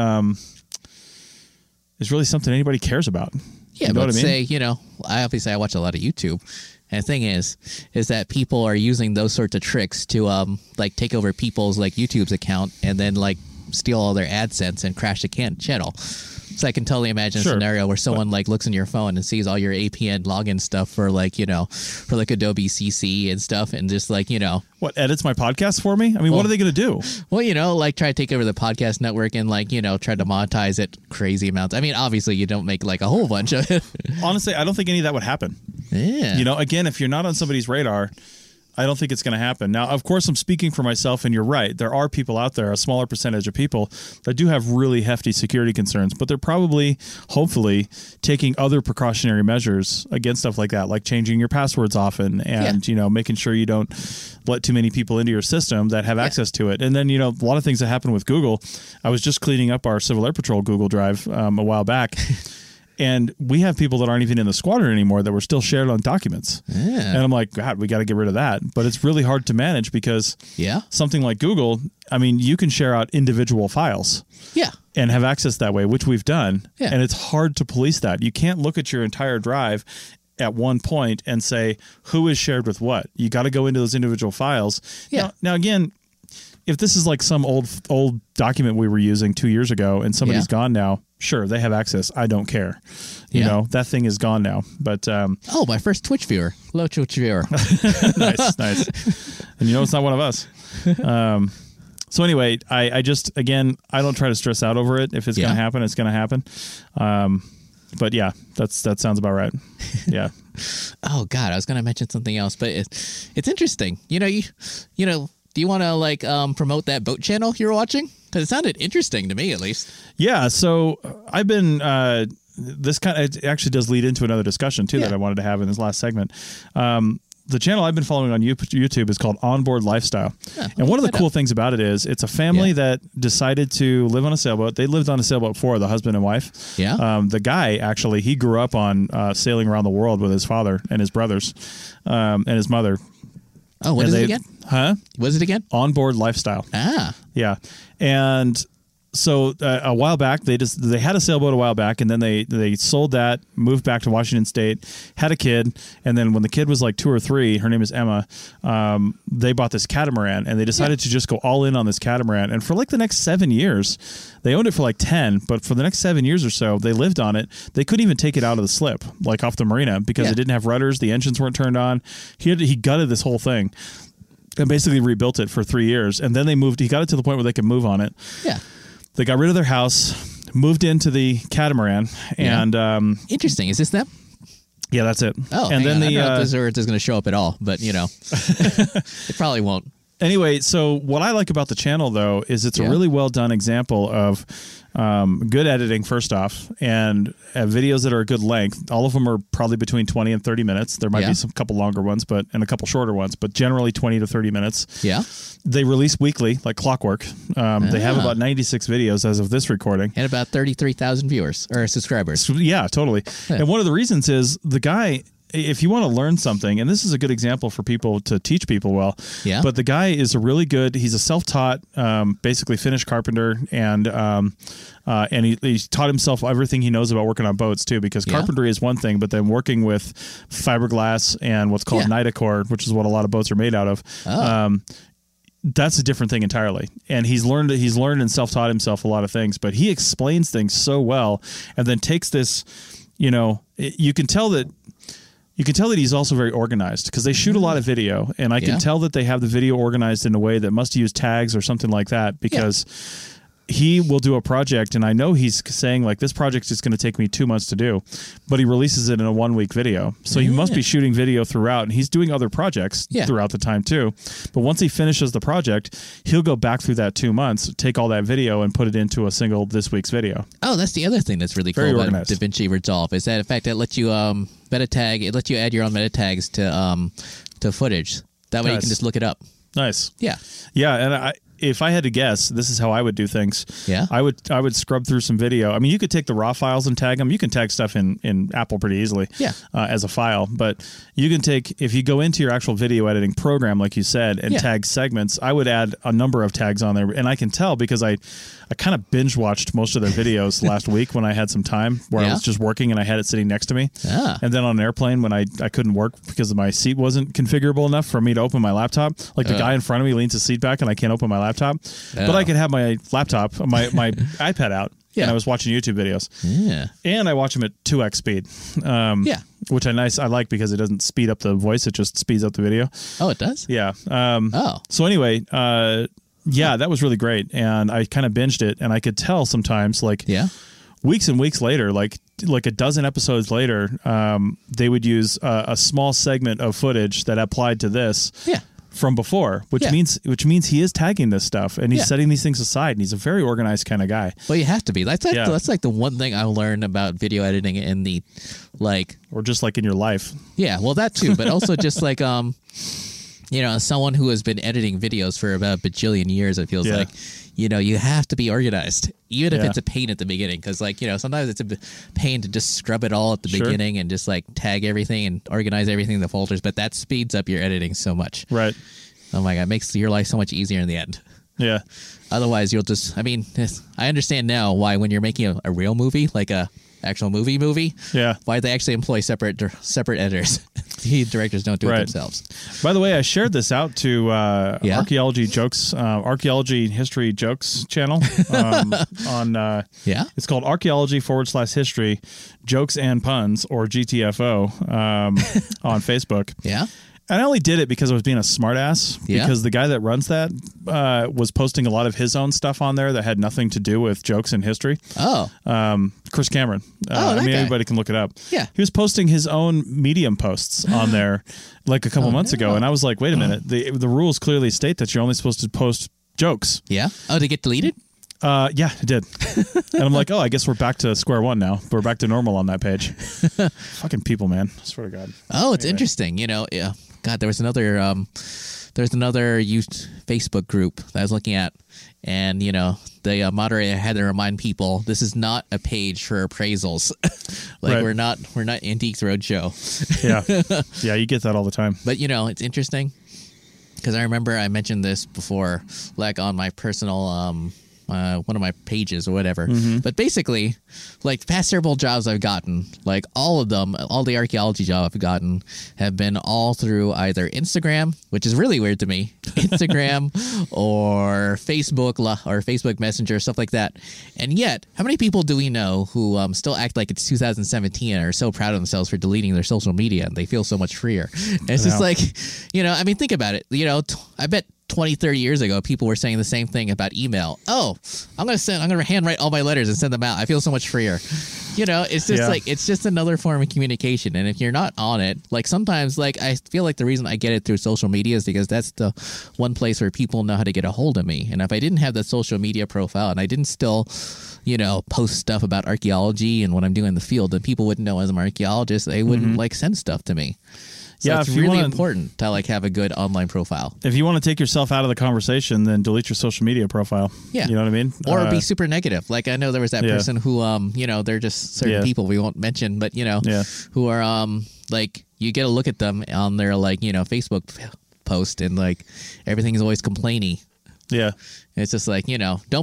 something anybody cares about. Yeah, you know but what I mean? I watch a lot of YouTube, and the thing is that people are using those sorts of tricks to take over people's YouTube's account and then steal all their AdSense and crash the channel. So I can totally imagine a scenario where someone looks in your phone and sees all your APN login stuff for Adobe CC and stuff, and just what, edits my podcast for me? I mean, what are they going to do? Well, try to take over the podcast network and try to monetize it crazy amounts. I mean, obviously you don't make a whole bunch of it. Honestly, I don't think any of that would happen. Yeah. Again, if you're not on somebody's radar, I don't think it's going to happen. Now, of course, I'm speaking for myself, and you're right. There are people out there, a smaller percentage of people, that do have really hefty security concerns, but they're probably, hopefully, taking other precautionary measures against stuff like that, like changing your passwords often and, making sure you don't let too many people into your system that have access to it. And then, a lot of things that happen with Google. I was just cleaning up our Civil Air Patrol Google Drive a while back. And we have people that aren't even in the squadron anymore that were still shared on documents. Yeah. And I'm like, God, we got to get rid of that. But it's really hard to manage because something like Google, I mean, you can share out individual files. Yeah. And have access that way, which we've done. Yeah. And it's hard to police that. You can't look at your entire drive at one point and say, who is shared with what? You got to go into those individual files. Yeah. Now again, if this is some old document we were using 2 years ago and somebody's gone now, sure, they have access. I don't care. You know, that thing is gone now. But my first Twitch viewer. Hello, Twitch viewer. Nice. And it's not one of us. So anyway, I just, again, I don't try to stress out over it. If it's going to happen, it's going to happen. But yeah, that sounds about right. Yeah. Oh God, I was going to mention something else, but it's interesting. You know, do you want to like promote that boat channel you were watching? Because it sounded interesting to me, at least. Yeah. So I've been. This it actually does lead into another discussion too that I wanted to have in this last segment. The channel I've been following on YouTube is called Onboard Lifestyle. Yeah, and one of the cool things about it is it's a family that decided to live on a sailboat. They lived on a sailboat before, the husband and wife. Yeah. The guy, actually, he grew up on sailing around the world with his father and his brothers and his mother. Oh, what is it again? Huh? What is it again? Onboard Lifestyle. Ah. Yeah. And so a while back, they had a sailboat a while back, and then they sold that, moved back to Washington State, had a kid, and then when the kid was like 2 or 3, her name is Emma, they bought this catamaran, and they decided to just go all in on this catamaran. And for like the next 7 years, they owned it for like 10, but for the next 7 years or so, they lived on it. They couldn't even take it out of the slip, like off the marina, because it didn't have rudders, the engines weren't turned on. He gutted this whole thing and basically rebuilt it for 3 years, and then he got it to the point where they could move on it. Yeah. They got rid of their house, moved into the catamaran, and interesting. Is this them? Yeah, that's it. Oh, and then I don't know if this is going to show up at all, but it probably won't. Anyway, so what I like about the channel, though, is it's a really well done example of good editing, first off, and videos that are a good length. All of them are probably between 20 and 30 minutes. There might be some couple longer ones, and a couple shorter ones, but generally 20 to 30 minutes. Yeah. They release weekly, like clockwork. They have about 96 videos as of this recording. And about 33,000 viewers or subscribers. Yeah, totally. Yeah. And one of the reasons is the guy, if you want to learn something, and this is a good example for people to teach people well, but the guy is he's a self-taught, basically Finnish carpenter, and he taught himself everything he knows about working on boats too, because carpentry is one thing, but then working with fiberglass and what's called Nitacore, which is what a lot of boats are made out of, that's a different thing entirely. And he's learned and self-taught himself a lot of things, but he explains things so well, and then takes this, you can tell that he's also very organized, because they shoot a lot of video, and I can tell that they have the video organized in a way that must use tags or something like that, because he will do a project, and I know he's saying like, this project is going to take me 2 months to do, but he releases it in a 1 week video. So he must be shooting video throughout, and he's doing other projects throughout the time too. But once he finishes the project, he'll go back through that 2 months, take all that video and put it into a single this week's video. Oh, that's the other thing that's really cool about DaVinci Resolve, is that in fact it lets you meta tag. It lets you add your own meta tags to footage. That way you can just look it up. Nice. Yeah. Yeah, and if I had to guess, this is how I would do things. Yeah. I would scrub through some video. I mean, you could take the raw files and tag them. You can tag stuff in Apple pretty easily as a file. But you can if you go into your actual video editing program, like you said, and tag segments, I would add a number of tags on there. And I can tell because I kind of binge watched most of their videos last week when I had some time where I was just working and I had it sitting next to me. Yeah. And then on an airplane when I couldn't work because my seat wasn't configurable enough for me to open my laptop. Like the guy in front of me leans his seat back and I can't open my laptop. But I could have my laptop, my iPad out, and I was watching YouTube videos. Yeah. And I watch them at 2x speed. Which I like because it doesn't speed up the voice, it just speeds up the video. Oh, it does? Yeah. So anyway, that was really great. And I kind of binged it, and I could tell sometimes, like weeks and weeks later, like a dozen episodes later, they would use a small segment of footage that applied to this. From before, which means he is tagging this stuff and he's setting these things aside, and he's a very organized kind of guy. Well, you have to be. That's like the one thing I learned about video editing in the or just like in your life. Yeah, well, that too, but also just like someone who has been editing videos for about a bajillion years, it feels like, you have to be organized, even if it's a pain at the beginning. Because, sometimes it's a pain to just scrub it all at the beginning and just, tag everything and organize everything in the folders. But that speeds up your editing so much. Right. Oh, my God. It makes your life so much easier in the end. Yeah. Otherwise, you'll just... I mean, I understand now why when you're making a real movie, like a actual movie, why they actually employ separate editors. The directors don't do it themselves. By the way, I shared this out to Archaeology History Jokes channel on it's called Archaeology/History Jokes and Puns, or GTFO, on Facebook. Yeah. I only did it because I was being a smartass. Yeah? Because the guy that runs that was posting a lot of his own stuff on there that had nothing to do with jokes in history. Oh. Chris Cameron. That guy. Everybody can look it up. Yeah. He was posting his own Medium posts on there like a couple months ago. And I was like, wait a minute. The rules clearly state that you're only supposed to post jokes. Yeah. Oh, they get deleted? Yeah, it did. And I'm like, I guess we're back to square one now. We're back to normal on that page. Fucking people, man. I swear to God. Oh, it's interesting. Yeah. God, there was another youth Facebook group that I was looking at, and the moderator had to remind people this is not a page for appraisals. Right. we're not Antiques Roadshow. Yeah, you get that all the time. But it's interesting because I remember I mentioned this before, like on my personal one of my pages or whatever. But basically, like the past several jobs I've gotten, like all of them, all the archaeology jobs I've gotten have been all through either Instagram, which is really weird to me, Instagram or Facebook Messenger, stuff like that. And yet, how many people do we know who still act like it's 2017 and are so proud of themselves for deleting their social media and they feel so much freer? And it's just like, I mean, think about it. I bet 20, 30 years ago, people were saying the same thing about email. Oh, I'm going to handwrite all my letters and send them out. I feel so much freer. It's just like, it's just another form of communication. And if you're not on it, like sometimes, like I feel like the reason I get it through social media is because that's the one place where people know how to get a hold of me. And if I didn't have that social media profile and I didn't still, post stuff about archaeology and what I'm doing in the field, then people wouldn't know as an archaeologist. They wouldn't like send stuff to me. So it's really important to like have a good online profile. If you want to take yourself out of the conversation, then delete your social media profile. Yeah. You know what I mean? Or be super negative. Like I know there was that person who, they're just certain people we won't mention, but who are like you get a look at them on their like, Facebook post and like everything is always complainy. Yeah. It's just like,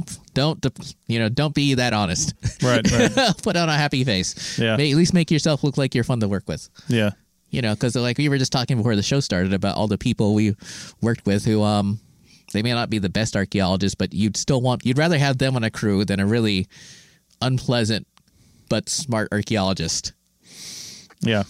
don't be that honest. Right. Put on a happy face. Yeah. At least make yourself look like you're fun to work with. Yeah. Because like we were just talking before the show started about all the people we worked with who they may not be the best archaeologists, but you'd rather have them on a crew than a really unpleasant but smart archaeologist. Yeah.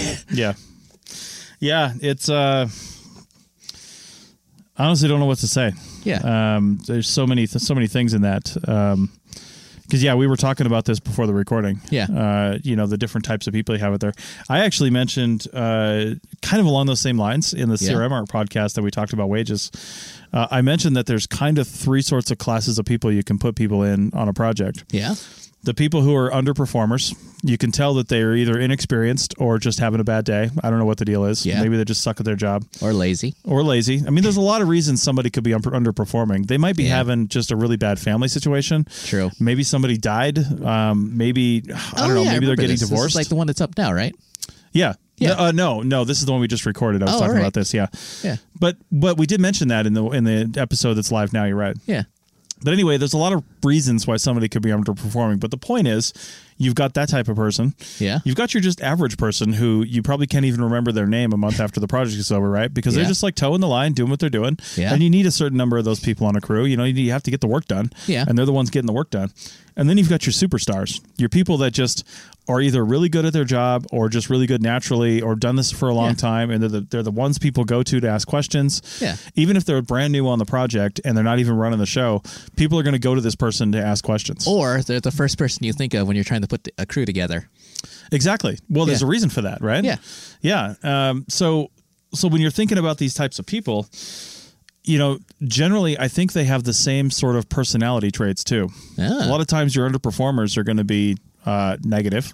Yeah. It's I honestly don't know what to say. Yeah. There's so many things in that. Because, we were talking about this before the recording. Yeah. The different types of people you have out there. I actually mentioned kind of along those same lines in the CRM Art podcast that we talked about wages. I mentioned that there's kind of three sorts of classes of people you can put people in on a project. Yeah. The people who are underperformers, you can tell that they are either inexperienced or just having a bad day. I don't know what the deal is. Yeah. Maybe they just suck at their job. Or lazy. I mean, there's a lot of reasons somebody could be underperforming. They might be having just a really bad family situation. True. Maybe somebody died. Maybe, I don't know, maybe they're getting divorced. This is like the one that's up now, right? Yeah. Yeah. No, this is the one we just recorded. I was talking about this. Yeah. Yeah. But we did mention that in the episode that's live now. You're right. Yeah. But anyway, there's a lot of reasons why somebody could be underperforming. But the point is, you've got that type of person. Yeah. You've got your just average person who you probably can't even remember their name a month after the project is over, right? Because they're just like toeing the line, doing what they're doing. Yeah. And you need a certain number of those people on a crew. You have to get the work done. Yeah. And they're the ones getting the work done. And then you've got your superstars, your people that just are either really good at their job or just really good naturally or done this for a long time. And they're the ones people go to ask questions. Yeah. Even if they're brand new on the project and they're not even running the show, people are going to go to this person to ask questions. Or they're the first person you think of when you're trying to put a crew together. Exactly. Well, there's a reason for that, right? Yeah. Yeah. So when you're thinking about these types of people, generally, I think they have the same sort of personality traits too. Ah. A lot of times your underperformers are going to be negative,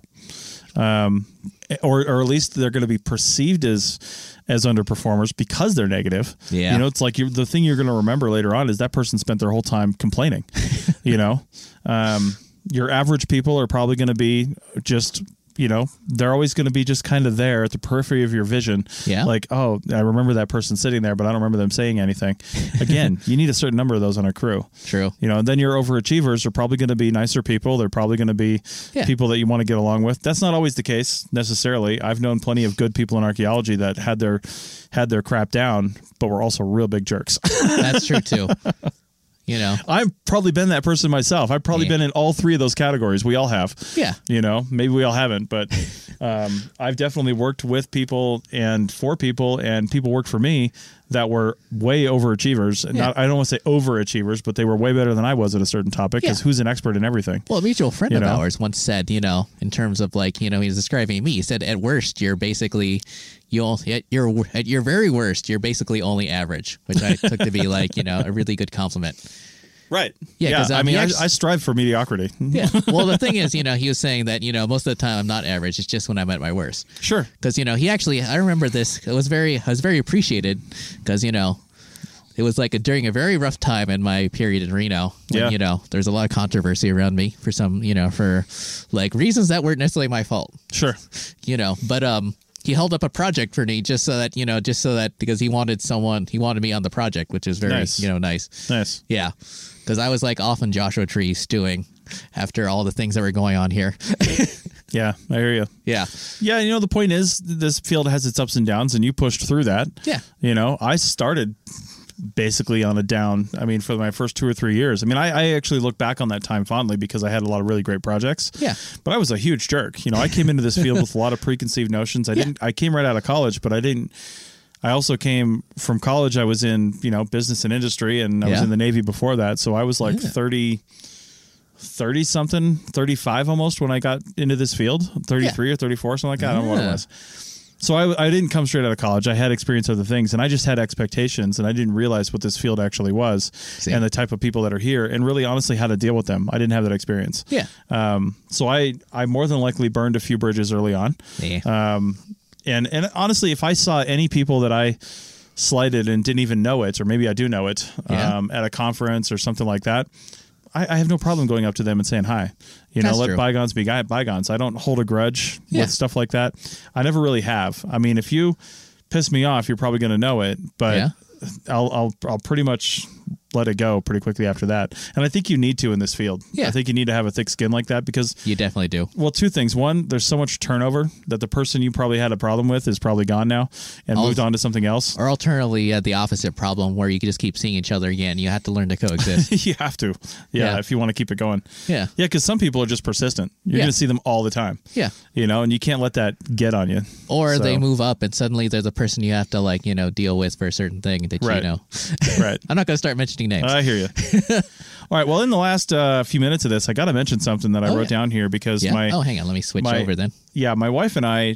or at least they're going to be perceived as underperformers because they're negative. Yeah. It's like the thing you're going to remember later on is that person spent their whole time complaining. Your average people are probably going to be just, they're always going to be just kind of there at the periphery of your vision. Yeah. Like, oh, I remember that person sitting there, but I don't remember them saying anything. Again, you need a certain number of those on a crew. True. And then your overachievers are probably going to be nicer people. They're probably going to be people that you want to get along with. That's not always the case necessarily. I've known plenty of good people in archaeology that had their crap down, but were also real big jerks. That's true too. You know, I've probably been that person myself. I've probably been in all three of those categories. We all have. Yeah. You know, maybe we all haven't, but I've definitely worked with people and for people, and people worked for me that were way overachievers. Yeah. I don't want to say overachievers, but they were way better than I was at a certain topic, because who's an expert in everything? Well, a mutual friend of ours once said, you know, in terms of like, you know, he was describing me. He said, at worst, you're basically, at your very worst, you're basically only average, which I took to be like, you know, a really good compliment. Right. Yeah. I mean, I strive for mediocrity. Yeah. Well, the thing is, you know, he was saying that, you know, most of the time I'm not average. It's just when I'm at my worst. Sure. Because, you know, I remember this. I was very appreciated because, you know, it was like during a very rough time in my period in Reno when, you know, there's a lot of controversy around me for some, you know, for like reasons that weren't necessarily my fault. Sure. You know, but, he held up a project for me just so that, because he wanted me on the project, which is very, nice. You know, nice. Nice. Yeah. Because I was like off in Joshua Tree stewing after all the things that were going on here. Yeah, I hear you. Yeah. Yeah, you know, the point is this field has its ups and downs, and you pushed through that. Yeah. You know, I started basically on a down, I mean, for my first 2 or 3 years. I mean, I actually look back on that time fondly because I had a lot of really great projects. Yeah. But I was a huge jerk. You know, I came into this field with a lot of preconceived notions. I came right out of college, but I also came from college. I was in, you know, business and industry, and I was in the Navy before that. So I was like 30 something, 35 almost when I got into this field, 33 or 34, something like that. I don't know what it was. So I didn't come straight out of college. I had experience with other things, and I just had expectations, and I didn't realize what this field actually was and the type of people that are here, and really honestly how to deal with them. I didn't have that experience. Yeah. So I more than likely burned a few bridges early on. Yeah. And honestly, if I saw any people that I slighted and didn't even know it, or maybe I do know it, at a conference or something like that, I have no problem going up to them and saying hi. You know, let bygones be bygones. I don't hold a grudge with stuff like that. I never really have. I mean, if you piss me off, you're probably going to know it, but I'll pretty much let it go pretty quickly after that. And I think you need to in this field. Yeah. I think you need to have a thick skin like that, because you definitely do. Well, two things. One, there's so much turnover that the person you probably had a problem with is probably gone now and moved on to something else. Or alternatively, the opposite problem where you can just keep seeing each other again. You have to learn to coexist. You have to. Yeah, if you want to keep it going. Yeah. Yeah, because some people are just persistent. You're going to see them all the time. Yeah. You know, and you can't let that get on you. Or they move up and suddenly they're the person you have to, like, you know, deal with for a certain thing that you know. Right. I'm not going to start mentioning names. I hear you. All right. Well, in the last few minutes of this, I got to mention something that I wrote down here because hang on. Let me switch over then. Yeah. My wife and I,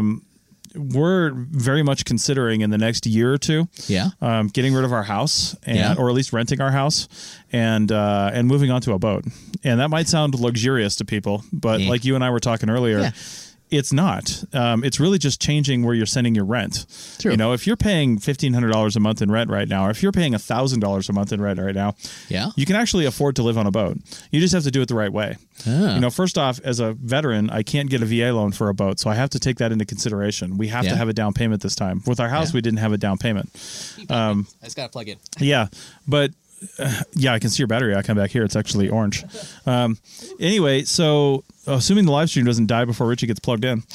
we're very much considering in the next year or two, getting rid of our house or at least renting our house and moving onto a boat. And that might sound luxurious to people, but like you and I were talking earlier, it's not. It's really just changing where you're sending your rent. True. You know, if you're paying $1,500 a month in rent right now, or if you're paying $1,000 a month in rent right now, you can actually afford to live on a boat. You just have to do it the right way. You know, first off, as a veteran, I can't get a VA loan for a boat, so I have to take that into consideration. We have to have a down payment this time. With our house, we didn't have a down payment. I just got to plug in. Yeah, but I can see your battery. I come back here. It's actually orange. Anyway, so assuming the live stream doesn't die before Richie gets plugged in.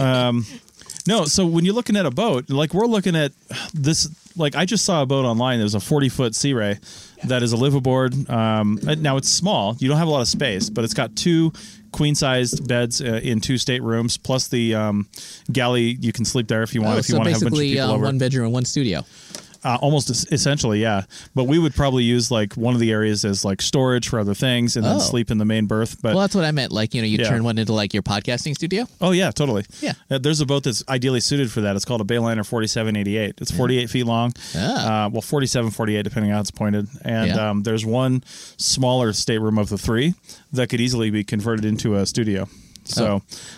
No, so when you're looking at a boat, like we're looking at this, like I just saw a boat online. There's a 40-foot Sea Ray that is a liveaboard. Now it's small. You don't have a lot of space, but it's got 2 queen-sized beds in 2 staterooms, plus the galley. You can sleep there if you want. If you want to have a bunch of people over. 1 bedroom and 1 studio. Almost essentially, yeah. But we would probably use like one of the areas as like storage for other things, and then sleep in the main berth. But well, that's what I meant. Like, you know, you turn one into like your podcasting studio. Oh yeah, totally. Yeah. There's a boat that's ideally suited for that. It's called a Bayliner 4788. It's 48 feet long. Well, 47, 48, depending on how it's pointed. And there's one smaller stateroom of the 3 that could easily be converted into a studio. So,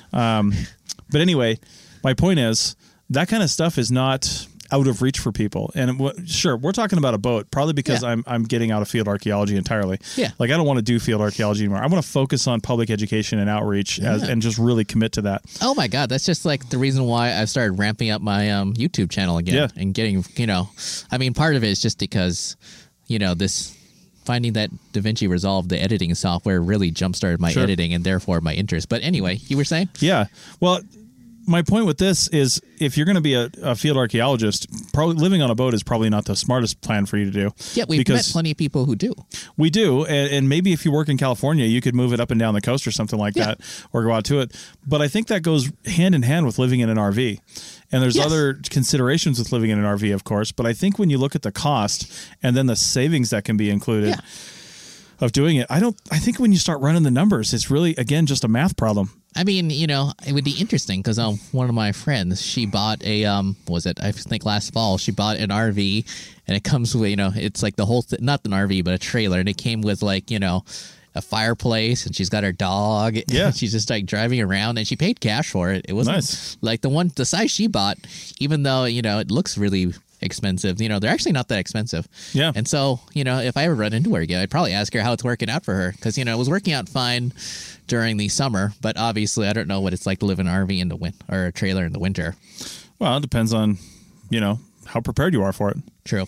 but anyway, my point is that kind of stuff is not out of reach for people. And sure, we're talking about a boat, probably because I'm getting out of field archaeology entirely. Yeah. Like I don't want to do field archaeology anymore. I want to focus on public education and outreach and just really commit to that. Oh my God. That's just like the reason why I started ramping up my YouTube channel again and getting, you know, I mean, part of it is just because, you know, finding that DaVinci Resolve, the editing software, really jump-started my editing and therefore my interest. But anyway, you were saying? Yeah. Well, my point with this is if you're going to be a field archaeologist, probably living on a boat is probably not the smartest plan for you to do. Yeah, we've met plenty of people who do. We do. And maybe if you work in California, you could move it up and down the coast or something like that, or go out to it. But I think that goes hand in hand with living in an RV. And there's other considerations with living in an RV, of course. But I think when you look at the cost and then the savings that can be included of doing it, I think when you start running the numbers, it's really, again, just a math problem. I mean, it would be interesting because one of my friends, she bought a, I think last fall, she bought an RV, and it comes with, it's like the whole not an RV, but a trailer, and it came with like, a fireplace, and she's got her dog. Yeah. And she's just like driving around, and she paid cash for it. It wasn't nice. Like the size she bought, even though, it looks really expensive. They're actually not that expensive. Yeah. And so, if I ever run into her again, I'd probably ask her how it's working out for her. Because, it was working out fine during the summer, but obviously I don't know what it's like to live in an RV in the winter or a trailer in the winter. Well, it depends on, how prepared you are for it. True.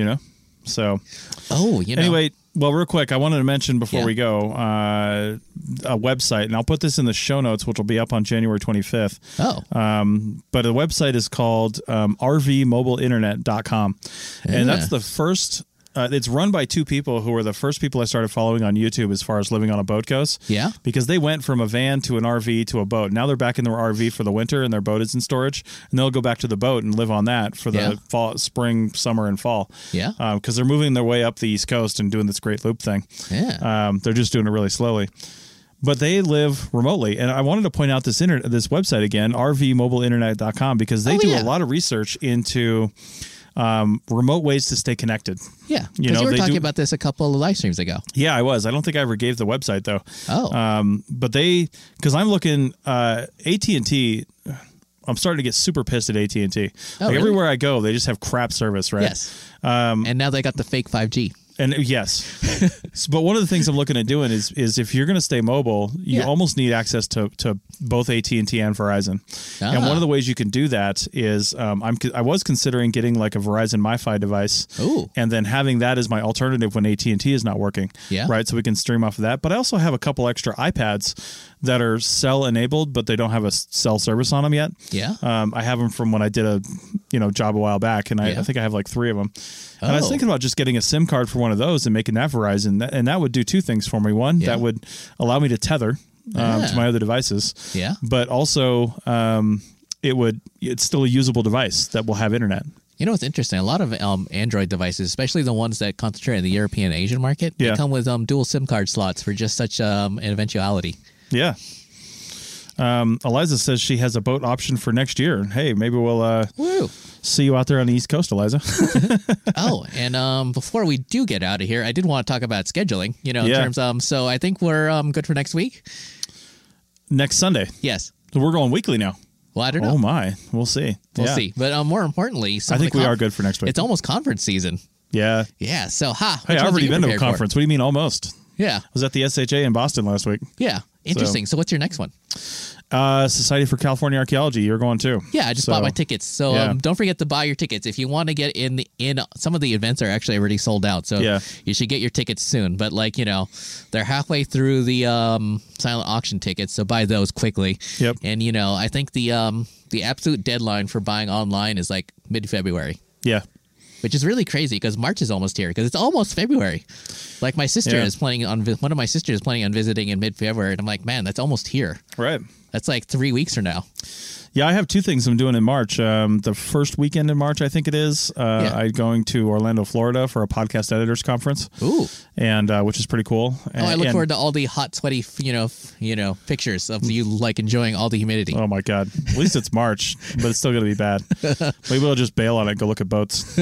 So. Oh, Anyway, well, real quick, I wanted to mention before we go a website, and I'll put this in the show notes, which will be up on January 25th. Oh. But the website is called rvmobileinternet.com. And that's the first... it's run by two people who were the first people I started following on YouTube as far as living on a boat goes. Yeah. Because they went from a van to an RV to a boat. Now they're back in their RV for the winter and their boat is in storage. And they'll go back to the boat and live on that for the fall, spring, summer, and fall. Yeah. Because they're moving their way up the East Coast and doing this great loop thing. Yeah. They're just doing it really slowly. But they live remotely. And I wanted to point out this website again, rvmobileinternet.com, because they do a lot of research into... remote ways to stay connected. Yeah, because you were talking about this a couple of live streams ago. Yeah, I was. I don't think I ever gave the website though. Oh, but because I'm looking AT&T. I'm starting to get super pissed at AT&T. Oh, really? Everywhere I go, they just have crap service, right? Yes. And now they got the fake 5G. And yes, but one of the things I'm looking at doing is if you're going to stay mobile, you almost need access to both AT&T and Verizon. And one of the ways you can do that is I was considering getting like a Verizon MiFi device, and then having that as my alternative when AT&T is not working. Yeah. Right. So we can stream off of that. But I also have a couple extra iPads that are cell enabled, but they don't have a cell service on them yet. Yeah. I have them from when I did a job a while back, and I think I have like 3 of them. And I was thinking about just getting a SIM card for one of those and making that Verizon, and that would do 2 things for me. One, that would allow me to tether to my other devices. Yeah. But also, it's still a usable device that will have internet. You know what's interesting? A lot of Android devices, especially the ones that concentrate in the European Asian market, they come with dual SIM card slots for just such an eventuality. Yeah. Eliza says she has a boat option for next year. Hey, maybe we'll see you out there on the East Coast, Eliza. Oh, and before we do get out of here, I did want to talk about scheduling, in terms so I think we're good for next week. Next Sunday. Yes. So we're going weekly now. Well, I don't know. Oh, my. We'll see. We'll see. But more importantly, I think we are good for next week. It's almost conference season. Yeah. Yeah. So, hey, I've already been to a conference. What do you mean almost? Yeah. I was at the SHA in Boston last week. Yeah. Interesting. So what's your next one? Society for California Archaeology. You're going too. Yeah, I just bought my tickets. So don't forget to buy your tickets. If you want to get in some of the events are actually already sold out. So you should get your tickets soon. But they're halfway through the silent auction tickets. So buy those quickly. Yep. And I think the absolute deadline for buying online is like mid-February. Yeah. Which is really crazy because March is almost here because it's almost February. Like my sister is planning on one of my sisters is planning on visiting in mid-February, and I'm like, man, that's almost here. Right. That's like 3 weeks from now. Yeah, I have 2 things I'm doing in March. The first weekend in March, I think it is. I'm going to Orlando, Florida for a podcast editors conference. Ooh, and which is pretty cool. I look forward to all the hot, sweaty, pictures of you enjoying all the humidity. Oh my God! At least it's March, but it's still going to be bad. Maybe we'll just bail on it and go look at boats.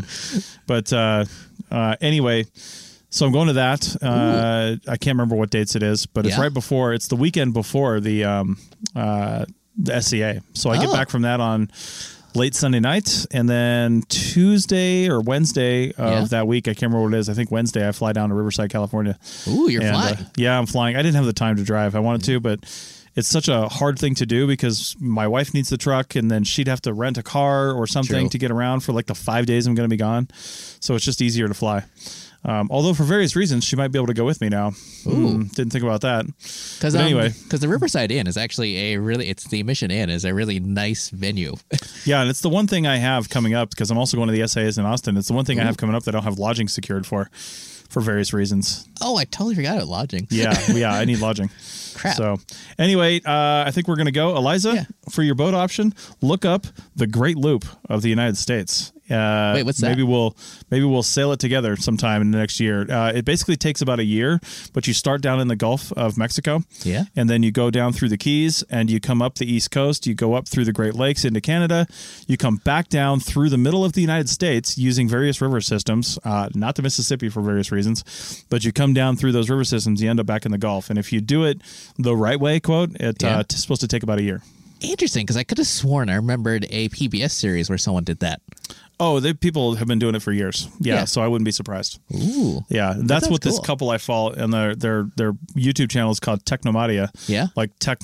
Anyway. So I'm going to that. I can't remember what dates it is, but it's right before. It's the weekend before the SCA. So I get back from that on late Sunday night, and then Tuesday or Wednesday of that week, I can't remember what it is. I think Wednesday I fly down to Riverside, California. Ooh, you're flying. Yeah, I'm flying. I didn't have the time to drive. I wanted to, but it's such a hard thing to do because my wife needs the truck, and then she'd have to rent a car or something to get around for like the 5 days I'm going to be gone. So it's just easier to fly. Although for various reasons, she might be able to go with me now. Didn't think about that. Because anyway, because the Riverside Inn is actually the Mission Inn is a really nice venue. Yeah, and it's the one thing I have coming up because I'm also going to the SAS in Austin. It's the one thing I have coming up that I don't have lodging secured for various reasons. Oh, I totally forgot about lodging. Yeah, I need lodging. Crap. So anyway, I think we're going to go. Eliza, for your boat option, look up the Great Loop of the United States. Wait, what's that? Maybe we'll sail it together sometime in the next year. It basically takes about a year, but you start down in the Gulf of Mexico. Yeah. And then you go down through the Keys and you come up the East Coast. You go up through the Great Lakes into Canada. You come back down through the middle of the United States using various river systems, not the Mississippi for various reasons, but you come down through those river systems, you end up back in the Gulf. And if you do it the right way, quote, it's supposed to take about a year. Interesting, because I could have sworn I remembered a PBS series where someone did that. Oh, people have been doing it for years. Yeah, so I wouldn't be surprised. Ooh. Yeah, that's what this couple I follow, and their YouTube channel is called Technomadia. Yeah. Like Tech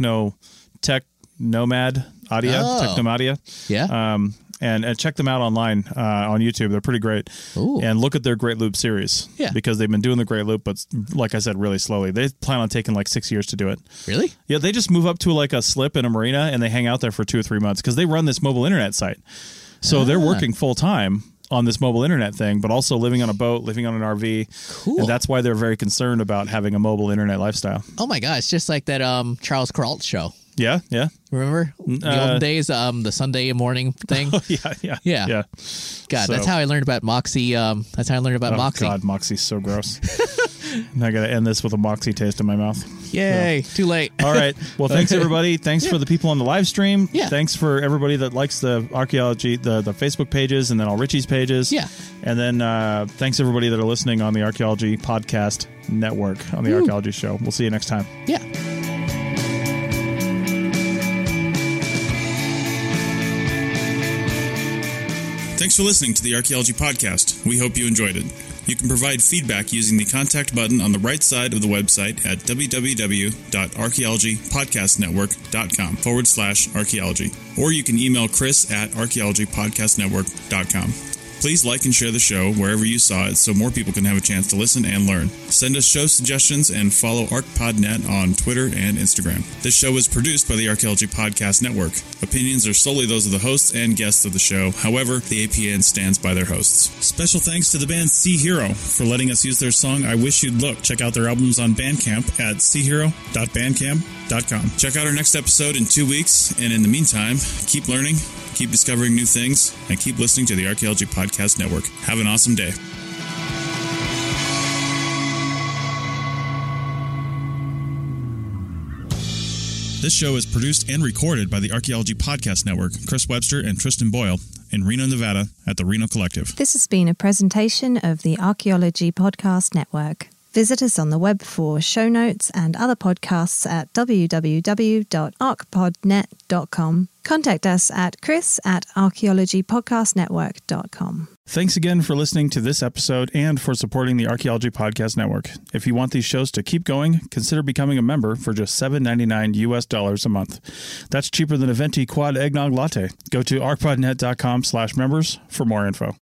Nomad Audio, Technomadia. Yeah. And check them out online on YouTube. They're pretty great. Ooh. And look at their Great Loop series. Yeah. Because they've been doing the Great Loop, but like I said, really slowly. They plan on taking like 6 years to do it. Really? Yeah, they just move up to like a slip in a marina and they hang out there for 2 or 3 months because they run this mobile internet site. So they're working full time on this mobile internet thing, but also living on a boat, living on an RV. Cool. And that's why they're very concerned about having a mobile internet lifestyle. Oh my gosh, just like that Charles Kuralt show. Yeah, yeah. Remember the old days, the Sunday morning thing? Oh, yeah. God, that's how I learned about Moxie. That's how I learned about Moxie. God, Moxie's so gross. I got to end this with a Moxie taste in my mouth. Yay, too late. All right. Well, thanks, everybody. Thanks for the people on the live stream. Yeah. Thanks for everybody that likes the archaeology, the Facebook pages, and then all Richie's pages. Yeah. And then thanks, everybody that are listening on the Archaeology Podcast Network on the Archaeology Show. We'll see you next time. Yeah. Thanks for listening to the Archaeology Podcast. We hope you enjoyed it. You can provide feedback using the contact button on the right side of the website at www.archaeologypodcastnetwork.com/archaeology. Or you can email Chris at archaeologypodcastnetwork.com. Please like and share the show wherever you saw it so more people can have a chance to listen and learn. Send us show suggestions and follow ArcPodNet on Twitter and Instagram. This show is produced by the Archaeology Podcast Network. Opinions are solely those of the hosts and guests of the show. However, the APN stands by their hosts. Special thanks to the band Sea Hero for letting us use their song I Wish You'd Look. Check out their albums on Bandcamp at seahero.bandcamp.com. Check out our next episode in 2 weeks, and in the meantime, keep learning, keep discovering new things, and keep listening to the Archaeology Podcast Network. Have an awesome day. This show is produced and recorded by the Archaeology Podcast Network, Chris Webster and Tristan Boyle, in Reno, Nevada, at the Reno Collective. This has been a presentation of the Archaeology Podcast Network. Visit us on the web for show notes and other podcasts at www.arcpodnet.com. Contact us at chris@archaeologypodcastnetwork.com. Thanks again for listening to this episode and for supporting the Archaeology Podcast Network. If you want these shows to keep going, consider becoming a member for just $7.99 a month. That's cheaper than a venti quad eggnog latte. Go to arcpodnet.com/members for more info.